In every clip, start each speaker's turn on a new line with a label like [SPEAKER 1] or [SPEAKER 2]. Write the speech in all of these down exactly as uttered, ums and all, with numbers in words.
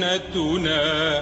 [SPEAKER 1] سفينتنا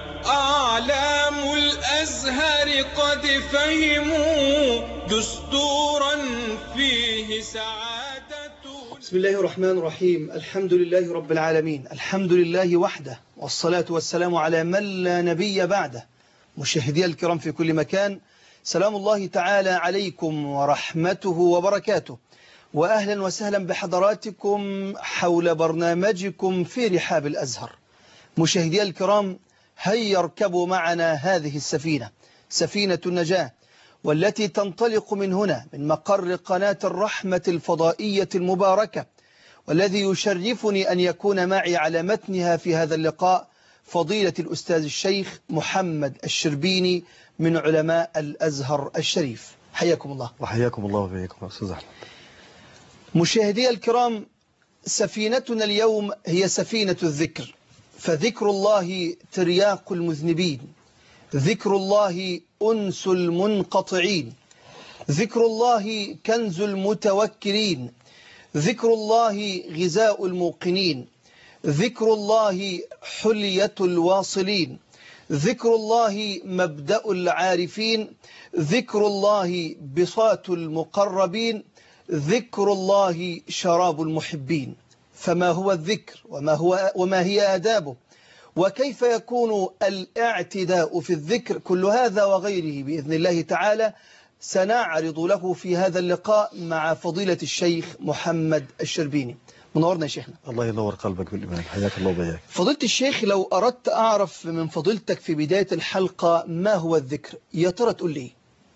[SPEAKER 1] أعلام الأزهر قد فهموا دستورا فيه سعادة.
[SPEAKER 2] بسم الله الرحمن الرحيم. الحمد لله رب العالمين، الحمد لله وحده، والصلاة والسلام على من لا نبي بعده. مشاهدي الكرام في كل مكان، سلام الله تعالى عليكم ورحمته وبركاته، وأهلا وسهلا بحضراتكم حول برنامجكم في رحاب الأزهر. مشاهدي الكرام، هيا اركبوا معنا هذه السفينة، سفينة النجاة، والتي تنطلق من هنا من مقر قناة الرحمة الفضائية المباركة، والذي يشرفني أن يكون معي على متنها في هذا اللقاء فضيلة الأستاذ الشيخ محمد الشربيني من علماء الأزهر الشريف. حياكم الله.
[SPEAKER 3] وحياكم الله وبياكم أستاذ أحمد.
[SPEAKER 2] مشاهدي الكرام، سفينتنا اليوم هي سفينة الذكر، فذكر الله ترياق المذنبين، ذكر الله أنس المنقطعين، ذكر الله كنز المتوكلين، ذكر الله غذاء الموقنين، ذكر الله حلية الواصلين، ذكر الله مبدأ العارفين، ذكر الله بساط المقربين، ذكر الله شراب المحبين. فما هو الذكر وما, هو وما هي آدابه وكيف يكون الاعتداء في الذكر؟ كل هذا وغيره بإذن الله تعالى سنعرض له في هذا اللقاء مع فضيلة الشيخ محمد الشربيني. منورنا يا شيخنا.
[SPEAKER 3] الله ينور قلبك بالإيمان. حياك الله وبياك.
[SPEAKER 2] فضيلة الشيخ، لو أردت أعرف من فضيلتك في بداية الحلقة ما هو الذكر، يا ترى تقول لي؟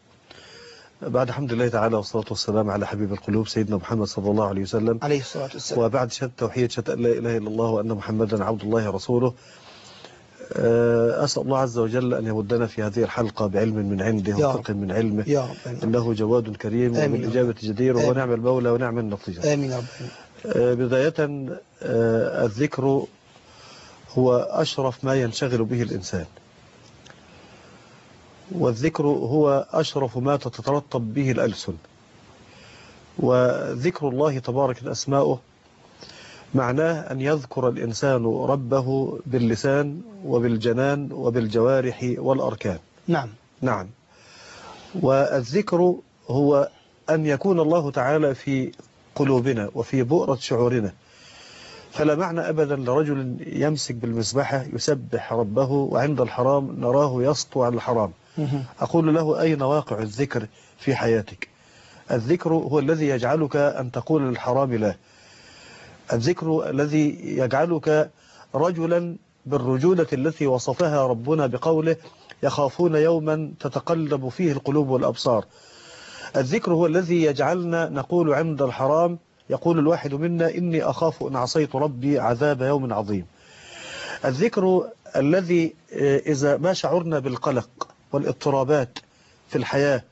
[SPEAKER 3] بعد حمد الله تعالى والصلاة والسلام على حبيب القلوب سيدنا محمد صلى الله عليه وسلم
[SPEAKER 2] عليه الصلاة والسلام،
[SPEAKER 3] وبعد شهادة توحيد، شهادة أن لا إله إلا الله وأن محمدا عبد الله ورسوله، أسأل الله عز وجل أن يمدنا في هذه الحلقة بعلم من عنده وفقه من علمه،
[SPEAKER 2] يا رب.
[SPEAKER 3] إنه جواد كريم وبالإجابة جدير ونعم المولى ونعم النصير.
[SPEAKER 2] آمين يا رب.
[SPEAKER 3] بداية، الذكر هو أشرف ما ينشغل به الإنسان، والذكر هو أشرف ما تترتب به الألسن، وذكر الله تبارك أسماؤه معناه أن يذكر الإنسان ربه باللسان وبالجنان وبالجوارح والأركان.
[SPEAKER 2] نعم
[SPEAKER 3] نعم. والذكر هو أن يكون الله تعالى في قلوبنا وفي بؤرة شعورنا، فلا معنى أبدا لرجل يمسك بالمسبحة يسبح ربه وعند الحرام نراه يسطو على الحرام. أقول له: أين واقع الذكر في حياتك؟ الذكر هو الذي يجعلك أن تقول للحرام لا، الذكر الذي يجعلك رجلا بالرجولة التي وصفها ربنا بقوله: يخافون يوما تتقلب فيه القلوب والأبصار. الذكر هو الذي يجعلنا نقول عند الحرام، يقول الواحد منا: إني أخاف إن عصيت ربي عذاب يوم عظيم. الذكر الذي إذا ما شعرنا بالقلق والاضطرابات في الحياة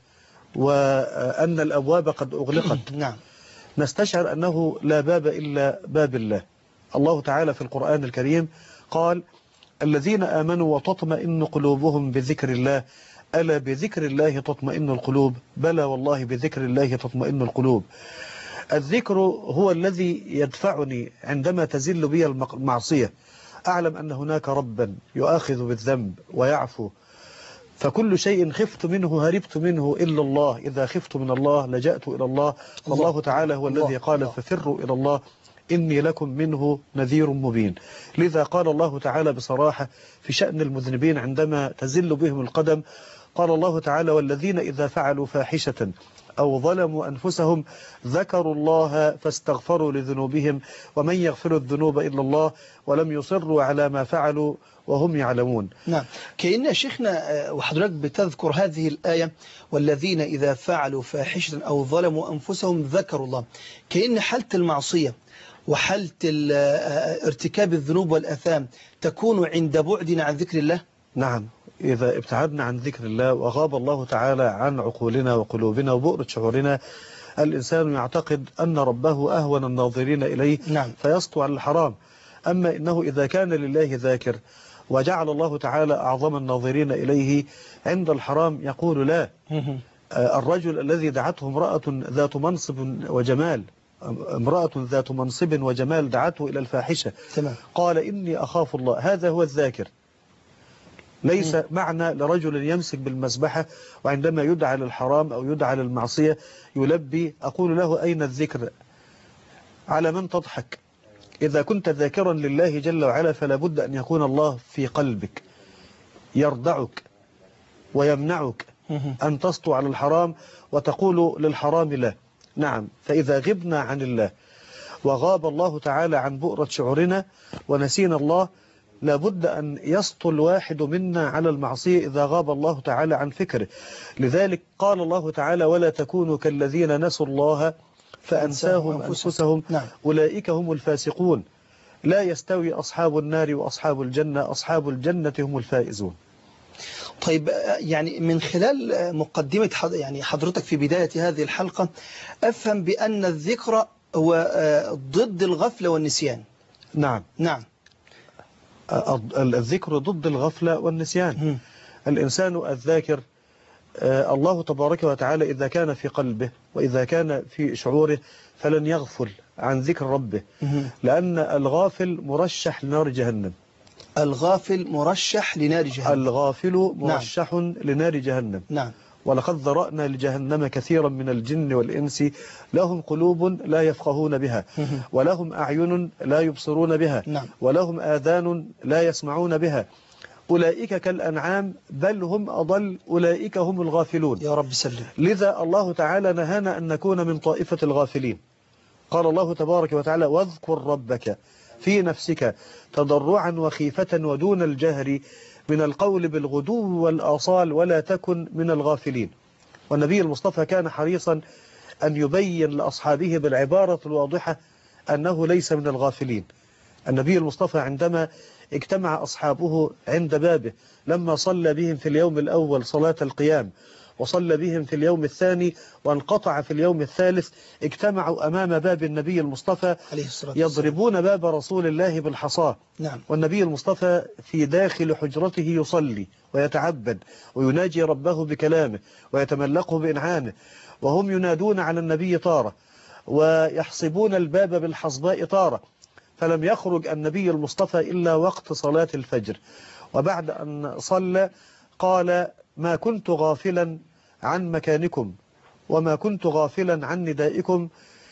[SPEAKER 3] وأن الأبواب قد أغلقت
[SPEAKER 2] نعم
[SPEAKER 3] نستشعر أنه لا باب إلا باب الله. الله تعالى في القرآن الكريم قال: الذين آمنوا وتطمئن قلوبهم بذكر الله، ألا بذكر الله تطمئن القلوب، بلى والله بذكر الله تطمئن القلوب. الذكر هو الذي يدفعني عندما تزل بي المعصية أعلم أن هناك ربا يؤاخذ بالذنب ويعفو، فكل شيء خفت منه هربت منه إلا الله، إذا خفت من الله لجأت إلى الله، والله تعالى هو الذي قال: ففروا إلى الله إني لكم منه نذير مبين. لذا قال الله تعالى بصراحة في شأن المذنبين عندما تزل بهم القدم، قال الله تعالى: والذين إذا فعلوا فاحشة أو ظلموا أنفسهم ذكروا الله فاستغفروا لذنوبهم ومن يغفر الذنوب إلا الله ولم يصروا على ما فعلوا وهم يعلمون.
[SPEAKER 2] نعم. كأن شيخنا وحضرتك بتذكر هذه الآية: والذين إذا فعلوا فاحشة أو ظلموا أنفسهم ذكروا الله، كأن حالة المعصية وحالة ارتكاب الذنوب والأثام تكون عند بعدنا عن ذكر الله.
[SPEAKER 3] نعم، إذا ابتعدنا عن ذكر الله وغاب الله تعالى عن عقولنا وقلوبنا وبؤرة شعورنا، الإنسان يعتقد أن ربه أهون الناظرين إليه.
[SPEAKER 2] نعم.
[SPEAKER 3] فيسطو على الحرام. أما إنه إذا كان لله ذاكر وجعل الله تعالى أعظم الناظرين إليه عند الحرام يقول لا. الرجل الذي دعته امرأة ذات منصب وجمال امرأة ذات منصب وجمال دعته إلى الفاحشة
[SPEAKER 2] تمام.
[SPEAKER 3] قال إني أخاف الله. هذا هو الذاكر. ليس م. معنى لرجل يمسك بالمسبحة وعندما يدعى للحرام أو يدعى للمعصية يلبي، أقول له أين الذكر؟ على من تضحك؟ إذا كنت ذاكرا لله جل وعلا فلا بد أن يكون الله في قلبك يردعك ويمنعك أن تسطو على الحرام وتقول للحرام لا. نعم، فإذا غبنا عن الله وغاب الله تعالى عن بؤرة شعورنا ونسينا الله لابد أن يسطو الواحد منا على المعصية إذا غاب الله تعالى عن فكره. لذلك قال الله تعالى ولا تكونوا كالذين نسوا الله فأنساهم أنفسهم
[SPEAKER 2] نعم.
[SPEAKER 3] أولئك هم الفاسقون. لا يستوي أصحاب النار وأصحاب الجنة، أصحاب الجنة هم الفائزون.
[SPEAKER 2] طيب، يعني من خلال مقدمة يعني حضرتك في بداية هذه الحلقة أفهم بأن الذكر هو ضد الغفلة والنسيان.
[SPEAKER 3] نعم
[SPEAKER 2] نعم،
[SPEAKER 3] الذكر ضد الغفلة والنسيان. م. الإنسان الذاكر الله تبارك وتعالى إذا كان في قلبه وإذا كان في شعوره فلن يغفل عن ذكر ربه، م. لأن الغافل مرشح لنار جهنم.
[SPEAKER 2] الغافل مرشح لنار جهنم.
[SPEAKER 3] الغافل مرشح نعم. لنار جهنم.
[SPEAKER 2] نعم.
[SPEAKER 3] ولقد ذرأنا لجهنم كثيرا من الجن والإنس لهم قلوب لا يفقهون بها ولهم أعين لا يبصرون بها
[SPEAKER 2] نعم.
[SPEAKER 3] ولهم آذان لا يسمعون بها أولئك كالأنعام بل هم أضل أولئك هم الغافلون.
[SPEAKER 2] يا رب سلم.
[SPEAKER 3] لذا الله تعالى نهانا أن نكون من طائفة الغافلين. قال الله تبارك وتعالى واذكر ربك في نفسك تضرعا وخيفة ودون الجهر من القول بالغدو والآصال ولا تكن من الغافلين. والنبي المصطفى كان حريصا أن يبين لأصحابه بالعبارة الواضحة أنه ليس من الغافلين. النبي المصطفى عندما اجتمع أصحابه عند بابه لما صلى بهم في اليوم الأول صلاة القيام وصلى بهم في اليوم الثاني وانقطع في اليوم الثالث، اجتمعوا أمام باب النبي المصطفى يضربون باب رسول الله بالحصاة.
[SPEAKER 2] نعم.
[SPEAKER 3] والنبي المصطفى في داخل حجرته يصلي ويتعبد ويناجي ربه بكلامه ويتملقه بإنعامه، وهم ينادون على النبي طارة ويحصبون الباب بالحصباء طارة. فلم يخرج النبي المصطفى إلا وقت صلاة الفجر، وبعد أن صلى قال ما كنت غافلا عن مكانكم وما كنت غافلا عن ندائكم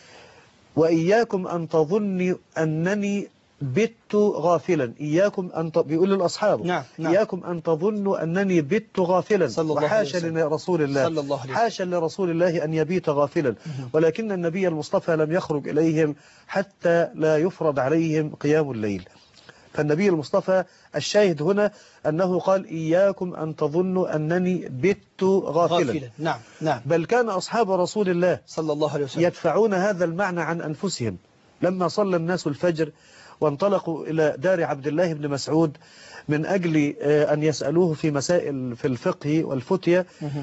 [SPEAKER 3] وإياكم أن تظنوا أنني بت غافلا. إياكم أن ت... بيقول للأصحاب
[SPEAKER 2] نعم. نعم.
[SPEAKER 3] إياكم أن تظنوا أنني بت غافلا. وحاشا لرسول الله
[SPEAKER 2] صلى الله عليه
[SPEAKER 3] حاشا لرسول الله أن يبيت غافلا. ولكن النبي المصطفى لم يخرج إليهم حتى لا يفرض عليهم قيام الليل. فالنبي المصطفى الشاهد هنا أنه قال إياكم أن تظنوا أنني بت غافلا, غافلا.
[SPEAKER 2] نعم. نعم.
[SPEAKER 3] بل كان أصحاب رسول الله
[SPEAKER 2] صلى الله عليه وسلم
[SPEAKER 3] يدفعون هذا المعنى عن أنفسهم. لما صلى الناس الفجر وانطلقوا إلى دار عبد الله بن مسعود من أجل أن يسألوه في مسائل في الفقه والفتية،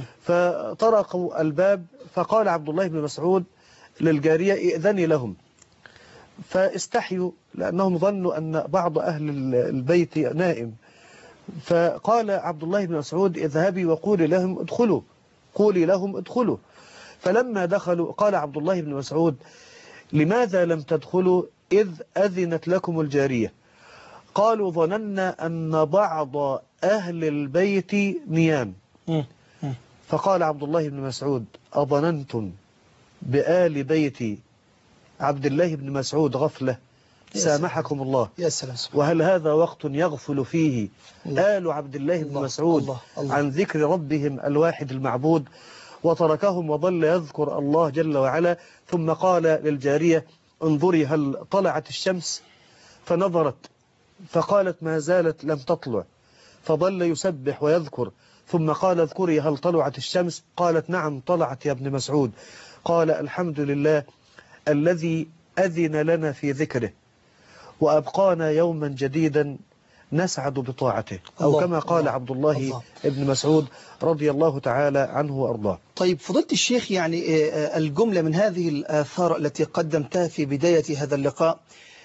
[SPEAKER 3] فطرقوا الباب فقال عبد الله بن مسعود للجارية ائذني لهم، فاستحيوا لأنهم ظنوا أن بعض أهل البيت نائم. فقال عبد الله بن مسعود اذهبي وقولي لهم ادخلوا قولي لهم ادخلوا. فلما دخلوا قال عبد الله بن مسعود لماذا لم تدخلوا إذ أذنت لكم الجارية؟ قالوا ظننا أن بعض أهل البيت نيام. فقال عبد الله بن مسعود أظننتم بآل بيت عبد الله بن مسعود غفلة؟ سامحكم الله.
[SPEAKER 2] يا سلام.
[SPEAKER 3] وهل هذا وقت يغفل فيه آل عبد الله بن مسعود الله. الله. عن ذكر ربهم الواحد المعبود؟ وتركهم وظل يذكر الله جل وعلا. ثم قال للجارية انظري هل طلعت الشمس؟ فنظرت فقالت ما زالت لم تطلع. فظل يسبح ويذكر ثم قال اذكري هل طلعت الشمس؟ قالت نعم طلعت يا ابن مسعود. قال الحمد لله الذي أذن لنا في ذكره وأبقانا يوما جديدا نسعد بطاعته، أو كما قال الله عبد الله, الله ابن مسعود رضي الله تعالى عنه وأرضاه.
[SPEAKER 2] طيب فضيلة الشيخ، يعني الجملة من هذه الآثار التي قدمتها في بداية هذا اللقاء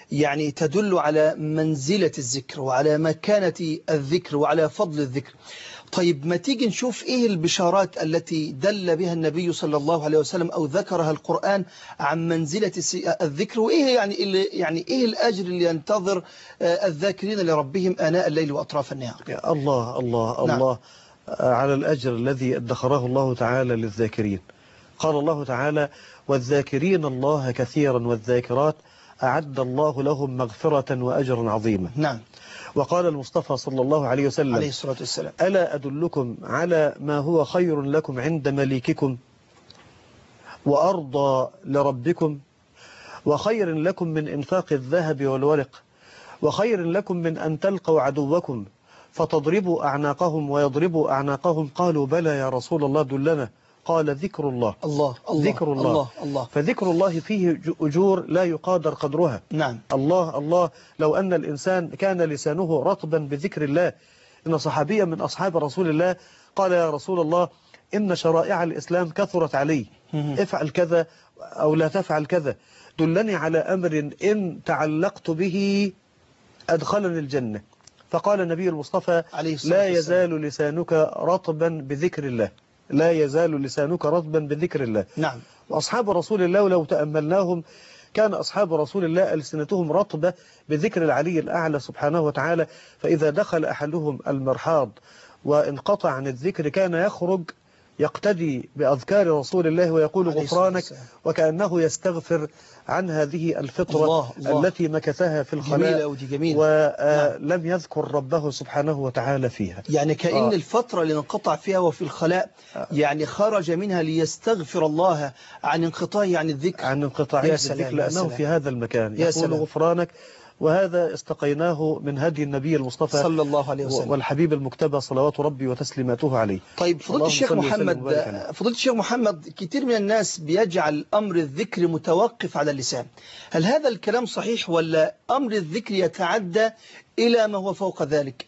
[SPEAKER 2] يعني تدل على منزلة الذكر وعلى مكانة الذكر وعلى فضل الذكر. طيب ما تيجي نشوف إيه البشارات التي دل بها النبي صلى الله عليه وسلم أو ذكرها القرآن عن منزلة الذكر، وإيه يعني اللي يعني إيه الأجر اللي ينتظر الذاكرين لربهم آناء الليل وأطراف النهار.
[SPEAKER 3] يا الله الله
[SPEAKER 2] نعم.
[SPEAKER 3] الله على الأجر الذي ادخره الله تعالى للذاكرين. قال الله تعالى: والذاكرين الله كثيرا والذاكرات أعد الله لهم مغفرة وأجرا عظيما.
[SPEAKER 2] نعم.
[SPEAKER 3] وقال المصطفى صلى الله عليه وسلم
[SPEAKER 2] عليه الصلاة والسلام:
[SPEAKER 3] ألا أدلكم على ما هو خير لكم عند مليككم وأرضى لربكم وخير لكم من إنفاق الذهب والورق وخير لكم من أن تلقوا عدوكم فتضربوا أعناقهم ويضربوا أعناقهم؟ قالوا: بلى يا رسول الله، دلنا. قال: ذكر الله.
[SPEAKER 2] الله الله
[SPEAKER 3] ذكر الله.
[SPEAKER 2] الله الله.
[SPEAKER 3] فذكر الله فيه أجور لا يقادر قدرها.
[SPEAKER 2] نعم.
[SPEAKER 3] الله الله لو أن الإنسان كان لسانه رطبا بذكر الله. إن صحابيا من أصحاب رسول الله قال: يا رسول الله، إن شرائع الإسلام كثرت علي، افعل كذا أو لا تفعل كذا، دلني على أمر إن تعلقت به أدخلني الجنة. فقال النبي المصطفى: لا يزال لسانك رطبا بذكر الله، لا يزال لسانك رطبا بذكر الله.
[SPEAKER 2] نعم.
[SPEAKER 3] وأصحاب رسول الله لو تأملناهم كان أصحاب رسول الله ألسنتهم رطبة بذكر العلي الأعلى سبحانه وتعالى، فإذا دخل أحدهم المرحاض وانقطع عن الذكر كان يخرج يقتدي بأذكار رسول الله ويقول: غفرانك، وكأنه يستغفر عن هذه الفطرة الله الله التي مكثها في الخلاء ولم يذكر ربه سبحانه وتعالى فيها.
[SPEAKER 2] يعني كأن آه. الفترة اللي انقطع فيها وفي الخلاء يعني خرج منها ليستغفر الله عن انقطاعه عن الذكر،
[SPEAKER 3] عن انقطاعه الذكر، لأنه في هذا المكان يقول سلام. غفرانك. وهذا استقيناه من هدي النبي المصطفى
[SPEAKER 2] صلى الله عليه وسلم
[SPEAKER 3] والحبيب المجتبى صلوات ربي وتسليماته عليه.
[SPEAKER 2] طيب فضيلة الشيخ محمد، فضيلة الشيخ محمد، كثير من الناس بيجعل أمر الذكر متوقف على اللسان، هل هذا الكلام صحيح ولا أمر الذكر يتعدى إلى ما هو فوق ذلك؟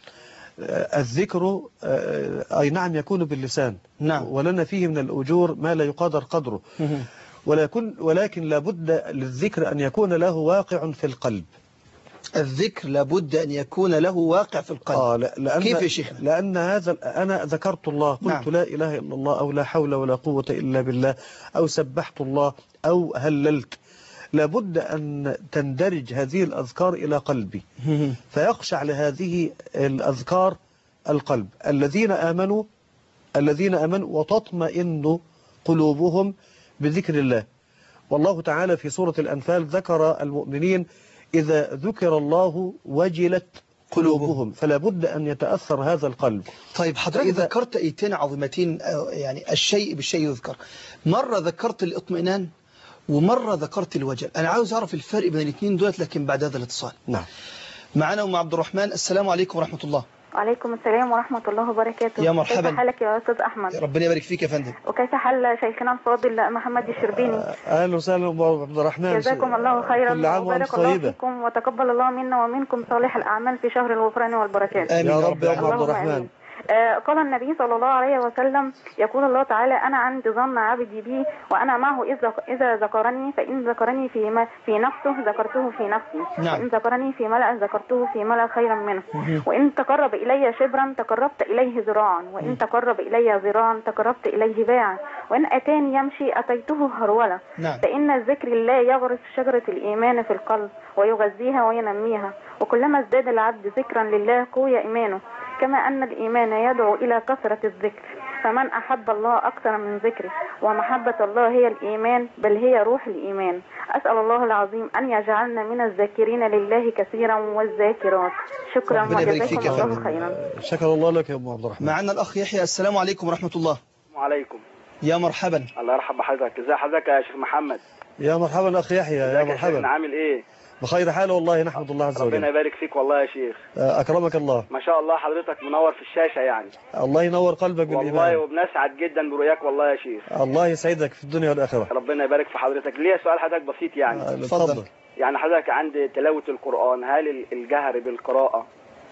[SPEAKER 3] الذكر أي نعم يكون باللسان، نعم، ولنا فيه من الأجور ما لا يقدر قدره، ولكن ولكن لابد للذكر أن يكون له واقع في القلب.
[SPEAKER 2] الذكر لابد أن يكون له واقع في القلب.
[SPEAKER 3] آه لأن
[SPEAKER 2] كيف يا شيخنا؟
[SPEAKER 3] لأن هذا أنا ذكرت الله، قلت نعم. لا إله إلا الله أو لا حول ولا قوة إلا بالله أو سبحت الله أو هللت، لابد أن تندرج هذه الأذكار إلى قلبي فيخشع لهذه الأذكار القلب. الذين آمنوا الذين آمنوا وتطمئن قلوبهم بذكر الله. والله تعالى في سورة الأنفال ذكر المؤمنين إذا ذكر الله وجلت قلوبهم، فلا بد أن يتأثر هذا القلب.
[SPEAKER 2] طيب حضرتك ذكرت ايتين عظيمتين، يعني الشيء بالشيء يذكر، مرة ذكرت الاطمئنان ومرة ذكرت الوجل. أنا عاوز أعرف الفرق بين الاثنين دولت لكن بعد هذا الاتصال.
[SPEAKER 3] نعم.
[SPEAKER 2] معنا أم عبد الرحمن. السلام عليكم ورحمة الله.
[SPEAKER 4] وعليكم السلام ورحمة الله وبركاته.
[SPEAKER 2] يا مرحبا.
[SPEAKER 4] كيف حالك يا أستاذ أحمد؟
[SPEAKER 2] ربنا يبارك فيك يا فندم.
[SPEAKER 4] وكيف حال شيخنا الفاضل محمد الشربيني؟
[SPEAKER 3] أهلا وسهلا أم عبد الرحمن.
[SPEAKER 4] جزاكم الله خيرا
[SPEAKER 3] كل عام وأنتم
[SPEAKER 4] الله فيكم وتقبل الله منا ومنكم صالح الأعمال في شهر الغفران والبركات.
[SPEAKER 2] آمين
[SPEAKER 3] يا رب يا أم عبد الرحمن.
[SPEAKER 4] آه قال النبي صلى الله عليه وسلم: يقول الله تعالى: أنا عند ظن عبدي بي وأنا معه إذا ذكرني، فإن ذكرني في ما في نفسه ذكرته في نفسي،
[SPEAKER 2] نعم.
[SPEAKER 4] وإن ذكرني في ملأ ذكرته في ملأ خيرا منه، وإن تقرب إلي شبرا تقربت إليه ذراعا، وإن تقرب إلي ذراعا تقربت إليه باعا، وإن أتاني يمشي أتيته هرولة.
[SPEAKER 2] نعم.
[SPEAKER 4] فإن الذكر الله يغرس شجرة الإيمان في القلب ويغذيها وينميها، وكلما ازداد العبد ذكرا لله قوي إيمانه، كما أن الإيمان يدعو إلى كثرة الذكر، فمن أحب الله أكثر من ذكره، ومحبة الله هي الإيمان بل هي روح الإيمان. أسأل الله العظيم أن يجعلنا من الذاكرين لله كثيرا والذاكرات. شكرا وجزاكم الله خيرا.
[SPEAKER 3] شكر الله لك يا أم عبد الرحمن.
[SPEAKER 2] معنا الأخ يحيى. السلام عليكم ورحمة الله.
[SPEAKER 5] وعليكم.
[SPEAKER 2] يا مرحبا.
[SPEAKER 5] الله يرحب بحضرتك. ازي حضرتك يا شيخ محمد؟
[SPEAKER 3] يا مرحبا أخي يحيى. يا مرحبا.
[SPEAKER 5] عامل إيه؟
[SPEAKER 3] بخير حال والله، نحمد الله عز وجل.
[SPEAKER 5] ربنا يبارك فيك والله يا شيخ.
[SPEAKER 3] أكرمك الله.
[SPEAKER 5] ما شاء الله حضرتك منور في الشاشة يعني.
[SPEAKER 3] الله ينور قلبك بالإيمان.
[SPEAKER 5] والله وبنسعد جدا برؤياك والله يا شيخ.
[SPEAKER 3] الله يسعدك في الدنيا والآخرة.
[SPEAKER 5] ربنا يبارك في حضرتك. ليه سؤال حضرتك بسيط يعني.
[SPEAKER 3] اتفضل.
[SPEAKER 5] يعني حضرتك عند تلاوة القرآن هل الجهر بالقراءة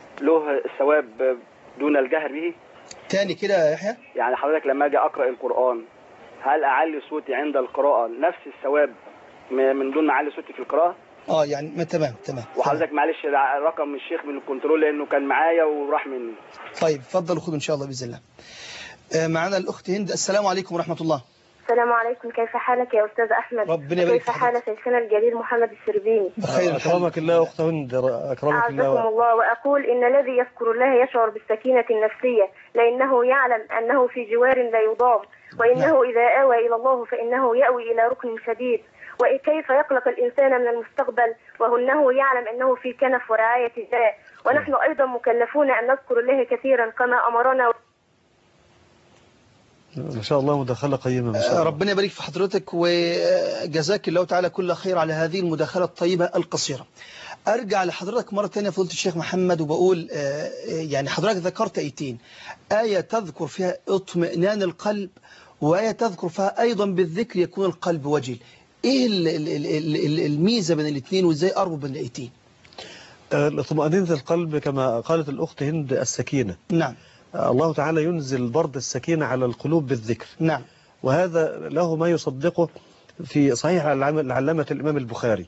[SPEAKER 5] له الثواب دون الجهر به؟
[SPEAKER 2] تاني كده يا يحيى.
[SPEAKER 5] يعني حضرتك لما أجي أقرأ القرآن هل أعلي صوتي عند القراءة نفس الثواب من دون ما أعلي صوتي في القراءة؟
[SPEAKER 2] اه يعني ما تمام تمام.
[SPEAKER 5] وحضرتك معلش رقم الشيخ من الكنترول لانه كان معايا وراح مني.
[SPEAKER 2] طيب اتفضل خذ ان شاء الله باذن الله. آه معنا الاخت هند. السلام عليكم ورحمه الله.
[SPEAKER 6] السلام عليكم، كيف حالك يا أستاذ أحمد؟
[SPEAKER 2] ربنا يبارك
[SPEAKER 6] كيف حال شيخنا الجليل محمد الشربيني؟
[SPEAKER 2] بخير.
[SPEAKER 3] أكرمك الله أخت هند، أكرمك الله.
[SPEAKER 6] أعزكم الله. وأقول إن الذي يذكر الله يشعر بالسكينة النفسية، لأنه يعلم أنه في جوار لا يضام، وإنه إذا آوى إلى الله فإنه يأوي إلى ركن شديد. وكيف يقلق الإنسان من المستقبل وأنه يعلم أنه في كنف ورعاية الله. ونحن أيضا مكلفون أن نذكر الله كثيرا كما أمرنا.
[SPEAKER 3] ما شاء الله مداخلة قيمة ما شاء الله.
[SPEAKER 2] ربنا يبارك في حضرتك وجزاك الله تعالى كل خير على هذه المداخلة الطيبة القصيرة. أرجع لحضرتك مرة ثانية فضيلة الشيخ محمد وبقول يعني حضرتك ذكرت آيتين، آية تذكر فيها اطمئنان القلب، وآية تذكر فيها أيضا بالذكر يكون القلب وجل. إيه الميزة بين الاثنين وإزاي أربط بين الآيتين؟
[SPEAKER 3] اطمئنان القلب كما قالت الأخت هند السكينة.
[SPEAKER 2] نعم.
[SPEAKER 3] الله تعالى ينزل برد السكينة على القلوب بالذكر.
[SPEAKER 2] نعم.
[SPEAKER 3] وهذا له ما يصدقه في صحيح العلامة الإمام البخاري.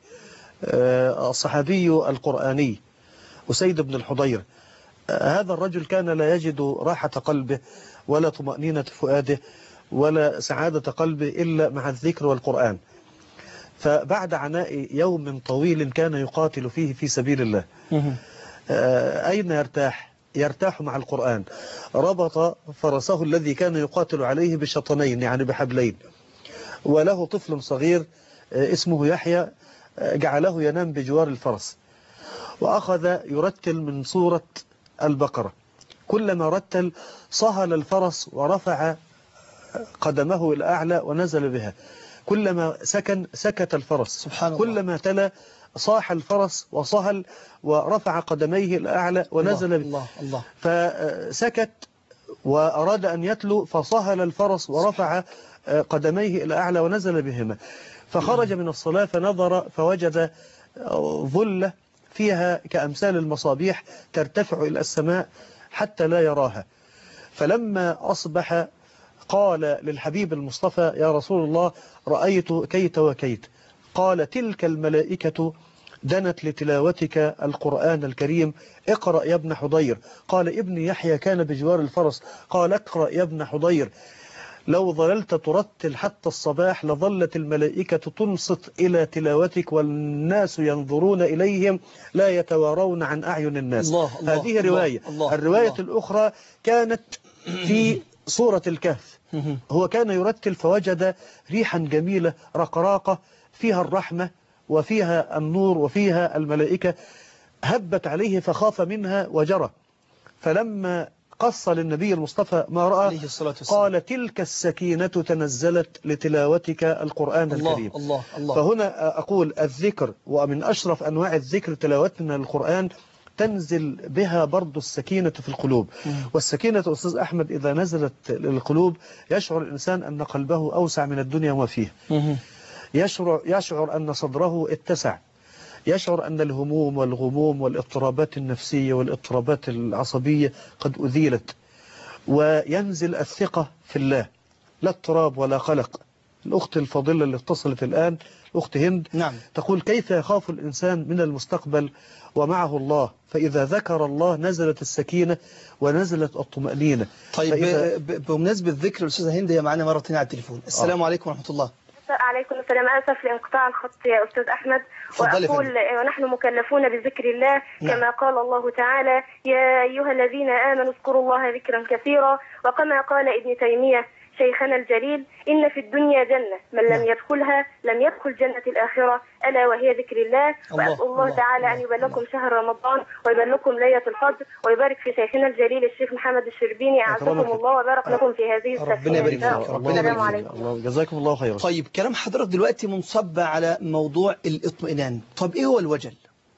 [SPEAKER 3] الصحابي القرآني أسيد بن الحضير، هذا الرجل كان لا يجد راحة قلبه ولا طمأنينة فؤاده ولا سعادة قلبه إلا مع الذكر والقرآن. فبعد عناء يوم طويل كان يقاتل فيه في سبيل الله، أين يرتاح؟ يرتاح مع القرآن. ربط فرسه الذي كان يقاتل عليه بشطنين يعني بحبلين، وله طفل صغير اسمه يحيى جعله ينام بجوار الفرس، وأخذ يرتل من سورة البقرة. كلما رتل صهل الفرس ورفع قدمه إلى أعلى ونزل بها، كلما سكن سكت الفرس، سبحان الله. كلما تلا صاح الفرس وصهل ورفع قدميه الأعلى ونزل
[SPEAKER 2] الله الله الله.
[SPEAKER 3] فسكت وأراد أن يتلو فصهل الفرس ورفع قدميه الأعلى ونزل بهما، فخرج من الصلاة فنظر فوجد ظلة فيها كأمثال المصابيح ترتفع إلى السماء حتى لا يراها. فلما أصبح قال للحبيب المصطفى يا رسول الله رأيت كيت وكيت. قال تلك الملائكة دنت لتلاوتك القرآن الكريم، اقرأ يا ابن حضير. قال ابن يحيى كان بجوار الفرس. قال اقرأ يا ابن حضير. لو ظللت ترتل حتى الصباح لظلت الملائكة تنصت إلى تلاوتك والناس ينظرون إليهم لا يتوارون عن أعين الناس.
[SPEAKER 2] الله الله
[SPEAKER 3] هذه رواية.
[SPEAKER 2] الله الله
[SPEAKER 3] الرواية
[SPEAKER 2] الله.
[SPEAKER 3] الأخرى كانت في سورة الكهف، هو كان يرتل فوجد ريحا جميلة رقراقة فيها الرحمة وفيها النور وفيها الملائكة، هبت عليه فخاف منها وجرى. فلما قص للنبي المصطفى ما رأى قال تلك السكينة تنزلت لتلاوتك القرآن
[SPEAKER 2] الله
[SPEAKER 3] الكريم.
[SPEAKER 2] الله الله.
[SPEAKER 3] فهنا أقول الذكر، ومن أشرف أنواع الذكر تلاوتنا للقرآن تنزل بها برضو السكينة في القلوب. مم. والسكينة أستاذ أحمد إذا نزلت للقلوب يشعر الإنسان أن قلبه أوسع من الدنيا وما فيه. يشعر, يشعر أن صدره اتسع، يشعر أن الهموم والغموم والاضطرابات النفسية والاضطرابات العصبية قد أذيلت، وينزل الثقة في الله، لا اضطراب ولا قلق. الأخت الفاضلة اللي اتصلت الآن أخت هند
[SPEAKER 2] نعم.
[SPEAKER 3] تقول كيف يخاف الإنسان من المستقبل ومعه الله، فإذا ذكر الله نزلت السكينة ونزلت الطمأنينة.
[SPEAKER 2] طيب بمناسبة الذكر الأستاذة هند هي معنا مرة ثانية على التليفون. السلام آه. عليكم ورحمة الله.
[SPEAKER 6] عليكم السلام. آسف لانقطاع الخط يا أستاذ أحمد. وأقول ونحن مكلفون بذكر الله. نعم. كما قال الله تعالى يا أيها الذين آمنوا اذكروا الله ذكرا كثيرا. وكما قال ابن تيمية شيخنا الجليل إن في الدنيا جنة من لم يدخلها لم يدخل جنة الآخرة ألا وهي ذكر الله. وأسأل الله, الله تعالى الله أن يبلغكم شهر رمضان ويبلغكم ليلة القدر ويبارك في شيخنا الجليل الشيخ محمد الشربيني أعزكم الله وبارك لكم في هذه السفينة.
[SPEAKER 2] ربنا يبارك فيك. ربنا يبارك فيك.
[SPEAKER 3] الله جزاكم الله خيرا.
[SPEAKER 2] طيب كلام حضرتك دلوقتي منصب على موضوع الاطمئنان. طب إيه هو الوجل؟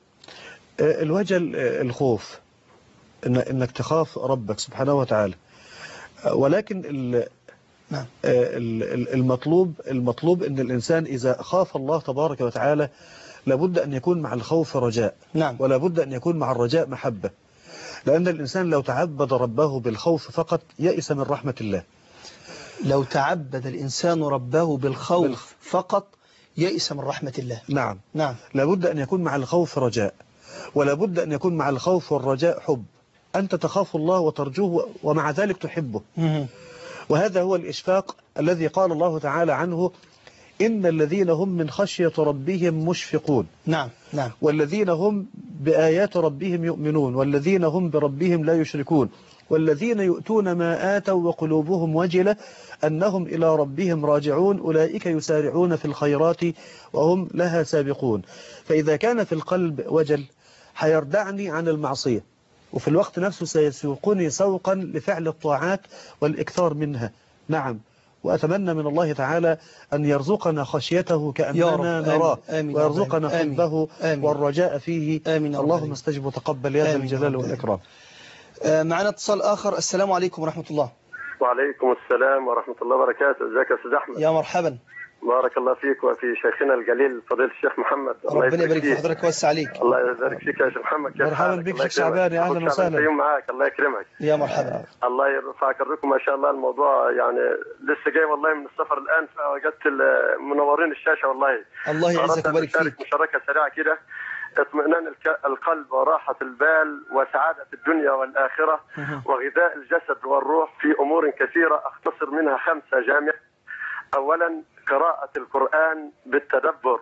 [SPEAKER 3] الوجل الخوف، إن إنك تخاف ربك سبحانه وتعالى. ولكن ال
[SPEAKER 2] نعم.
[SPEAKER 3] المطلوب المطلوب ان الانسان اذا خاف الله تبارك وتعالى لابد ان يكون مع الخوف رجاء.
[SPEAKER 2] نعم.
[SPEAKER 3] ولا بد ان يكون مع الرجاء محبة، لان الانسان لو تعبد ربه بالخوف فقط يئس من رحمة الله.
[SPEAKER 2] لو تعبد الانسان ربه بالخوف بالخ... فقط يئس من رحمة الله.
[SPEAKER 3] نعم
[SPEAKER 2] نعم.
[SPEAKER 3] لابد أن يكون مع الخوف رجاء، ولابد أن يكون مع الخوف والرجاء حب. أنت تخاف الله وترجوه ومع ذلك تحبه.
[SPEAKER 2] مم.
[SPEAKER 3] وهذا هو الإشفاق الذي قال الله تعالى عنه: إن الذين هم من خشية ربهم مشفقون.
[SPEAKER 2] نعم نعم.
[SPEAKER 3] والذين هم بآيات ربهم يؤمنون، والذين هم بربهم لا يشركون، والذين يؤتون ما آتوا وقلوبهم وجلة أنهم إلى ربهم راجعون، أولئك يسارعون في الخيرات وهم لها سابقون. فإذا كان في القلب وجل حيردعني عن المعصية، وفي الوقت نفسه سيسوقني سوقا لفعل الطاعات والإكثار منها. نعم. وأتمنى من الله تعالى أن يرزقنا خشيته كأننا نراه، ويرزقنا حبه والرجاء فيه. آمين. اللهم استجب وتقبل يا ذا الجلال والإكرام.
[SPEAKER 2] معنا اتصال آخر. السلام عليكم ورحمة الله.
[SPEAKER 7] وعليكم السلام ورحمة الله وبركاته. ازيك يا أستاذ أحمد؟
[SPEAKER 2] يا مرحبا.
[SPEAKER 7] بارك الله فيك وفي شيخنا الجليل فضيلة الشيخ محمد.
[SPEAKER 2] ربنا يبارك في حضرتك ويوسع عليك.
[SPEAKER 7] الله يبارك فيك يا شيخ محمد.
[SPEAKER 3] مرحبا بك شيخ شعبان، يا اهلا وسهلا.
[SPEAKER 7] يوم معاك. الله يكرمك.
[SPEAKER 2] يا مرحبا.
[SPEAKER 7] الله يرفعك الركم. ما شاء الله الموضوع يعني لسه جاي والله من السفر الآن، فوجدت منورين الشاشة والله.
[SPEAKER 2] الله يعزك ويبارك فيك.
[SPEAKER 7] مشاركة سريعة كده، اطمئنان القلب وراحة البال وسعادة الدنيا والآخرة وغذاء الجسد والروح في أمور كثيرة، أختصر منها خمسة جامعة. أولا قراءة القرآن بالتدبر،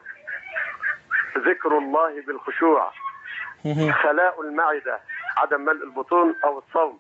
[SPEAKER 7] ذكر الله بالخشوع، خلاء المعدة عدم ملء البطون أو الصوم،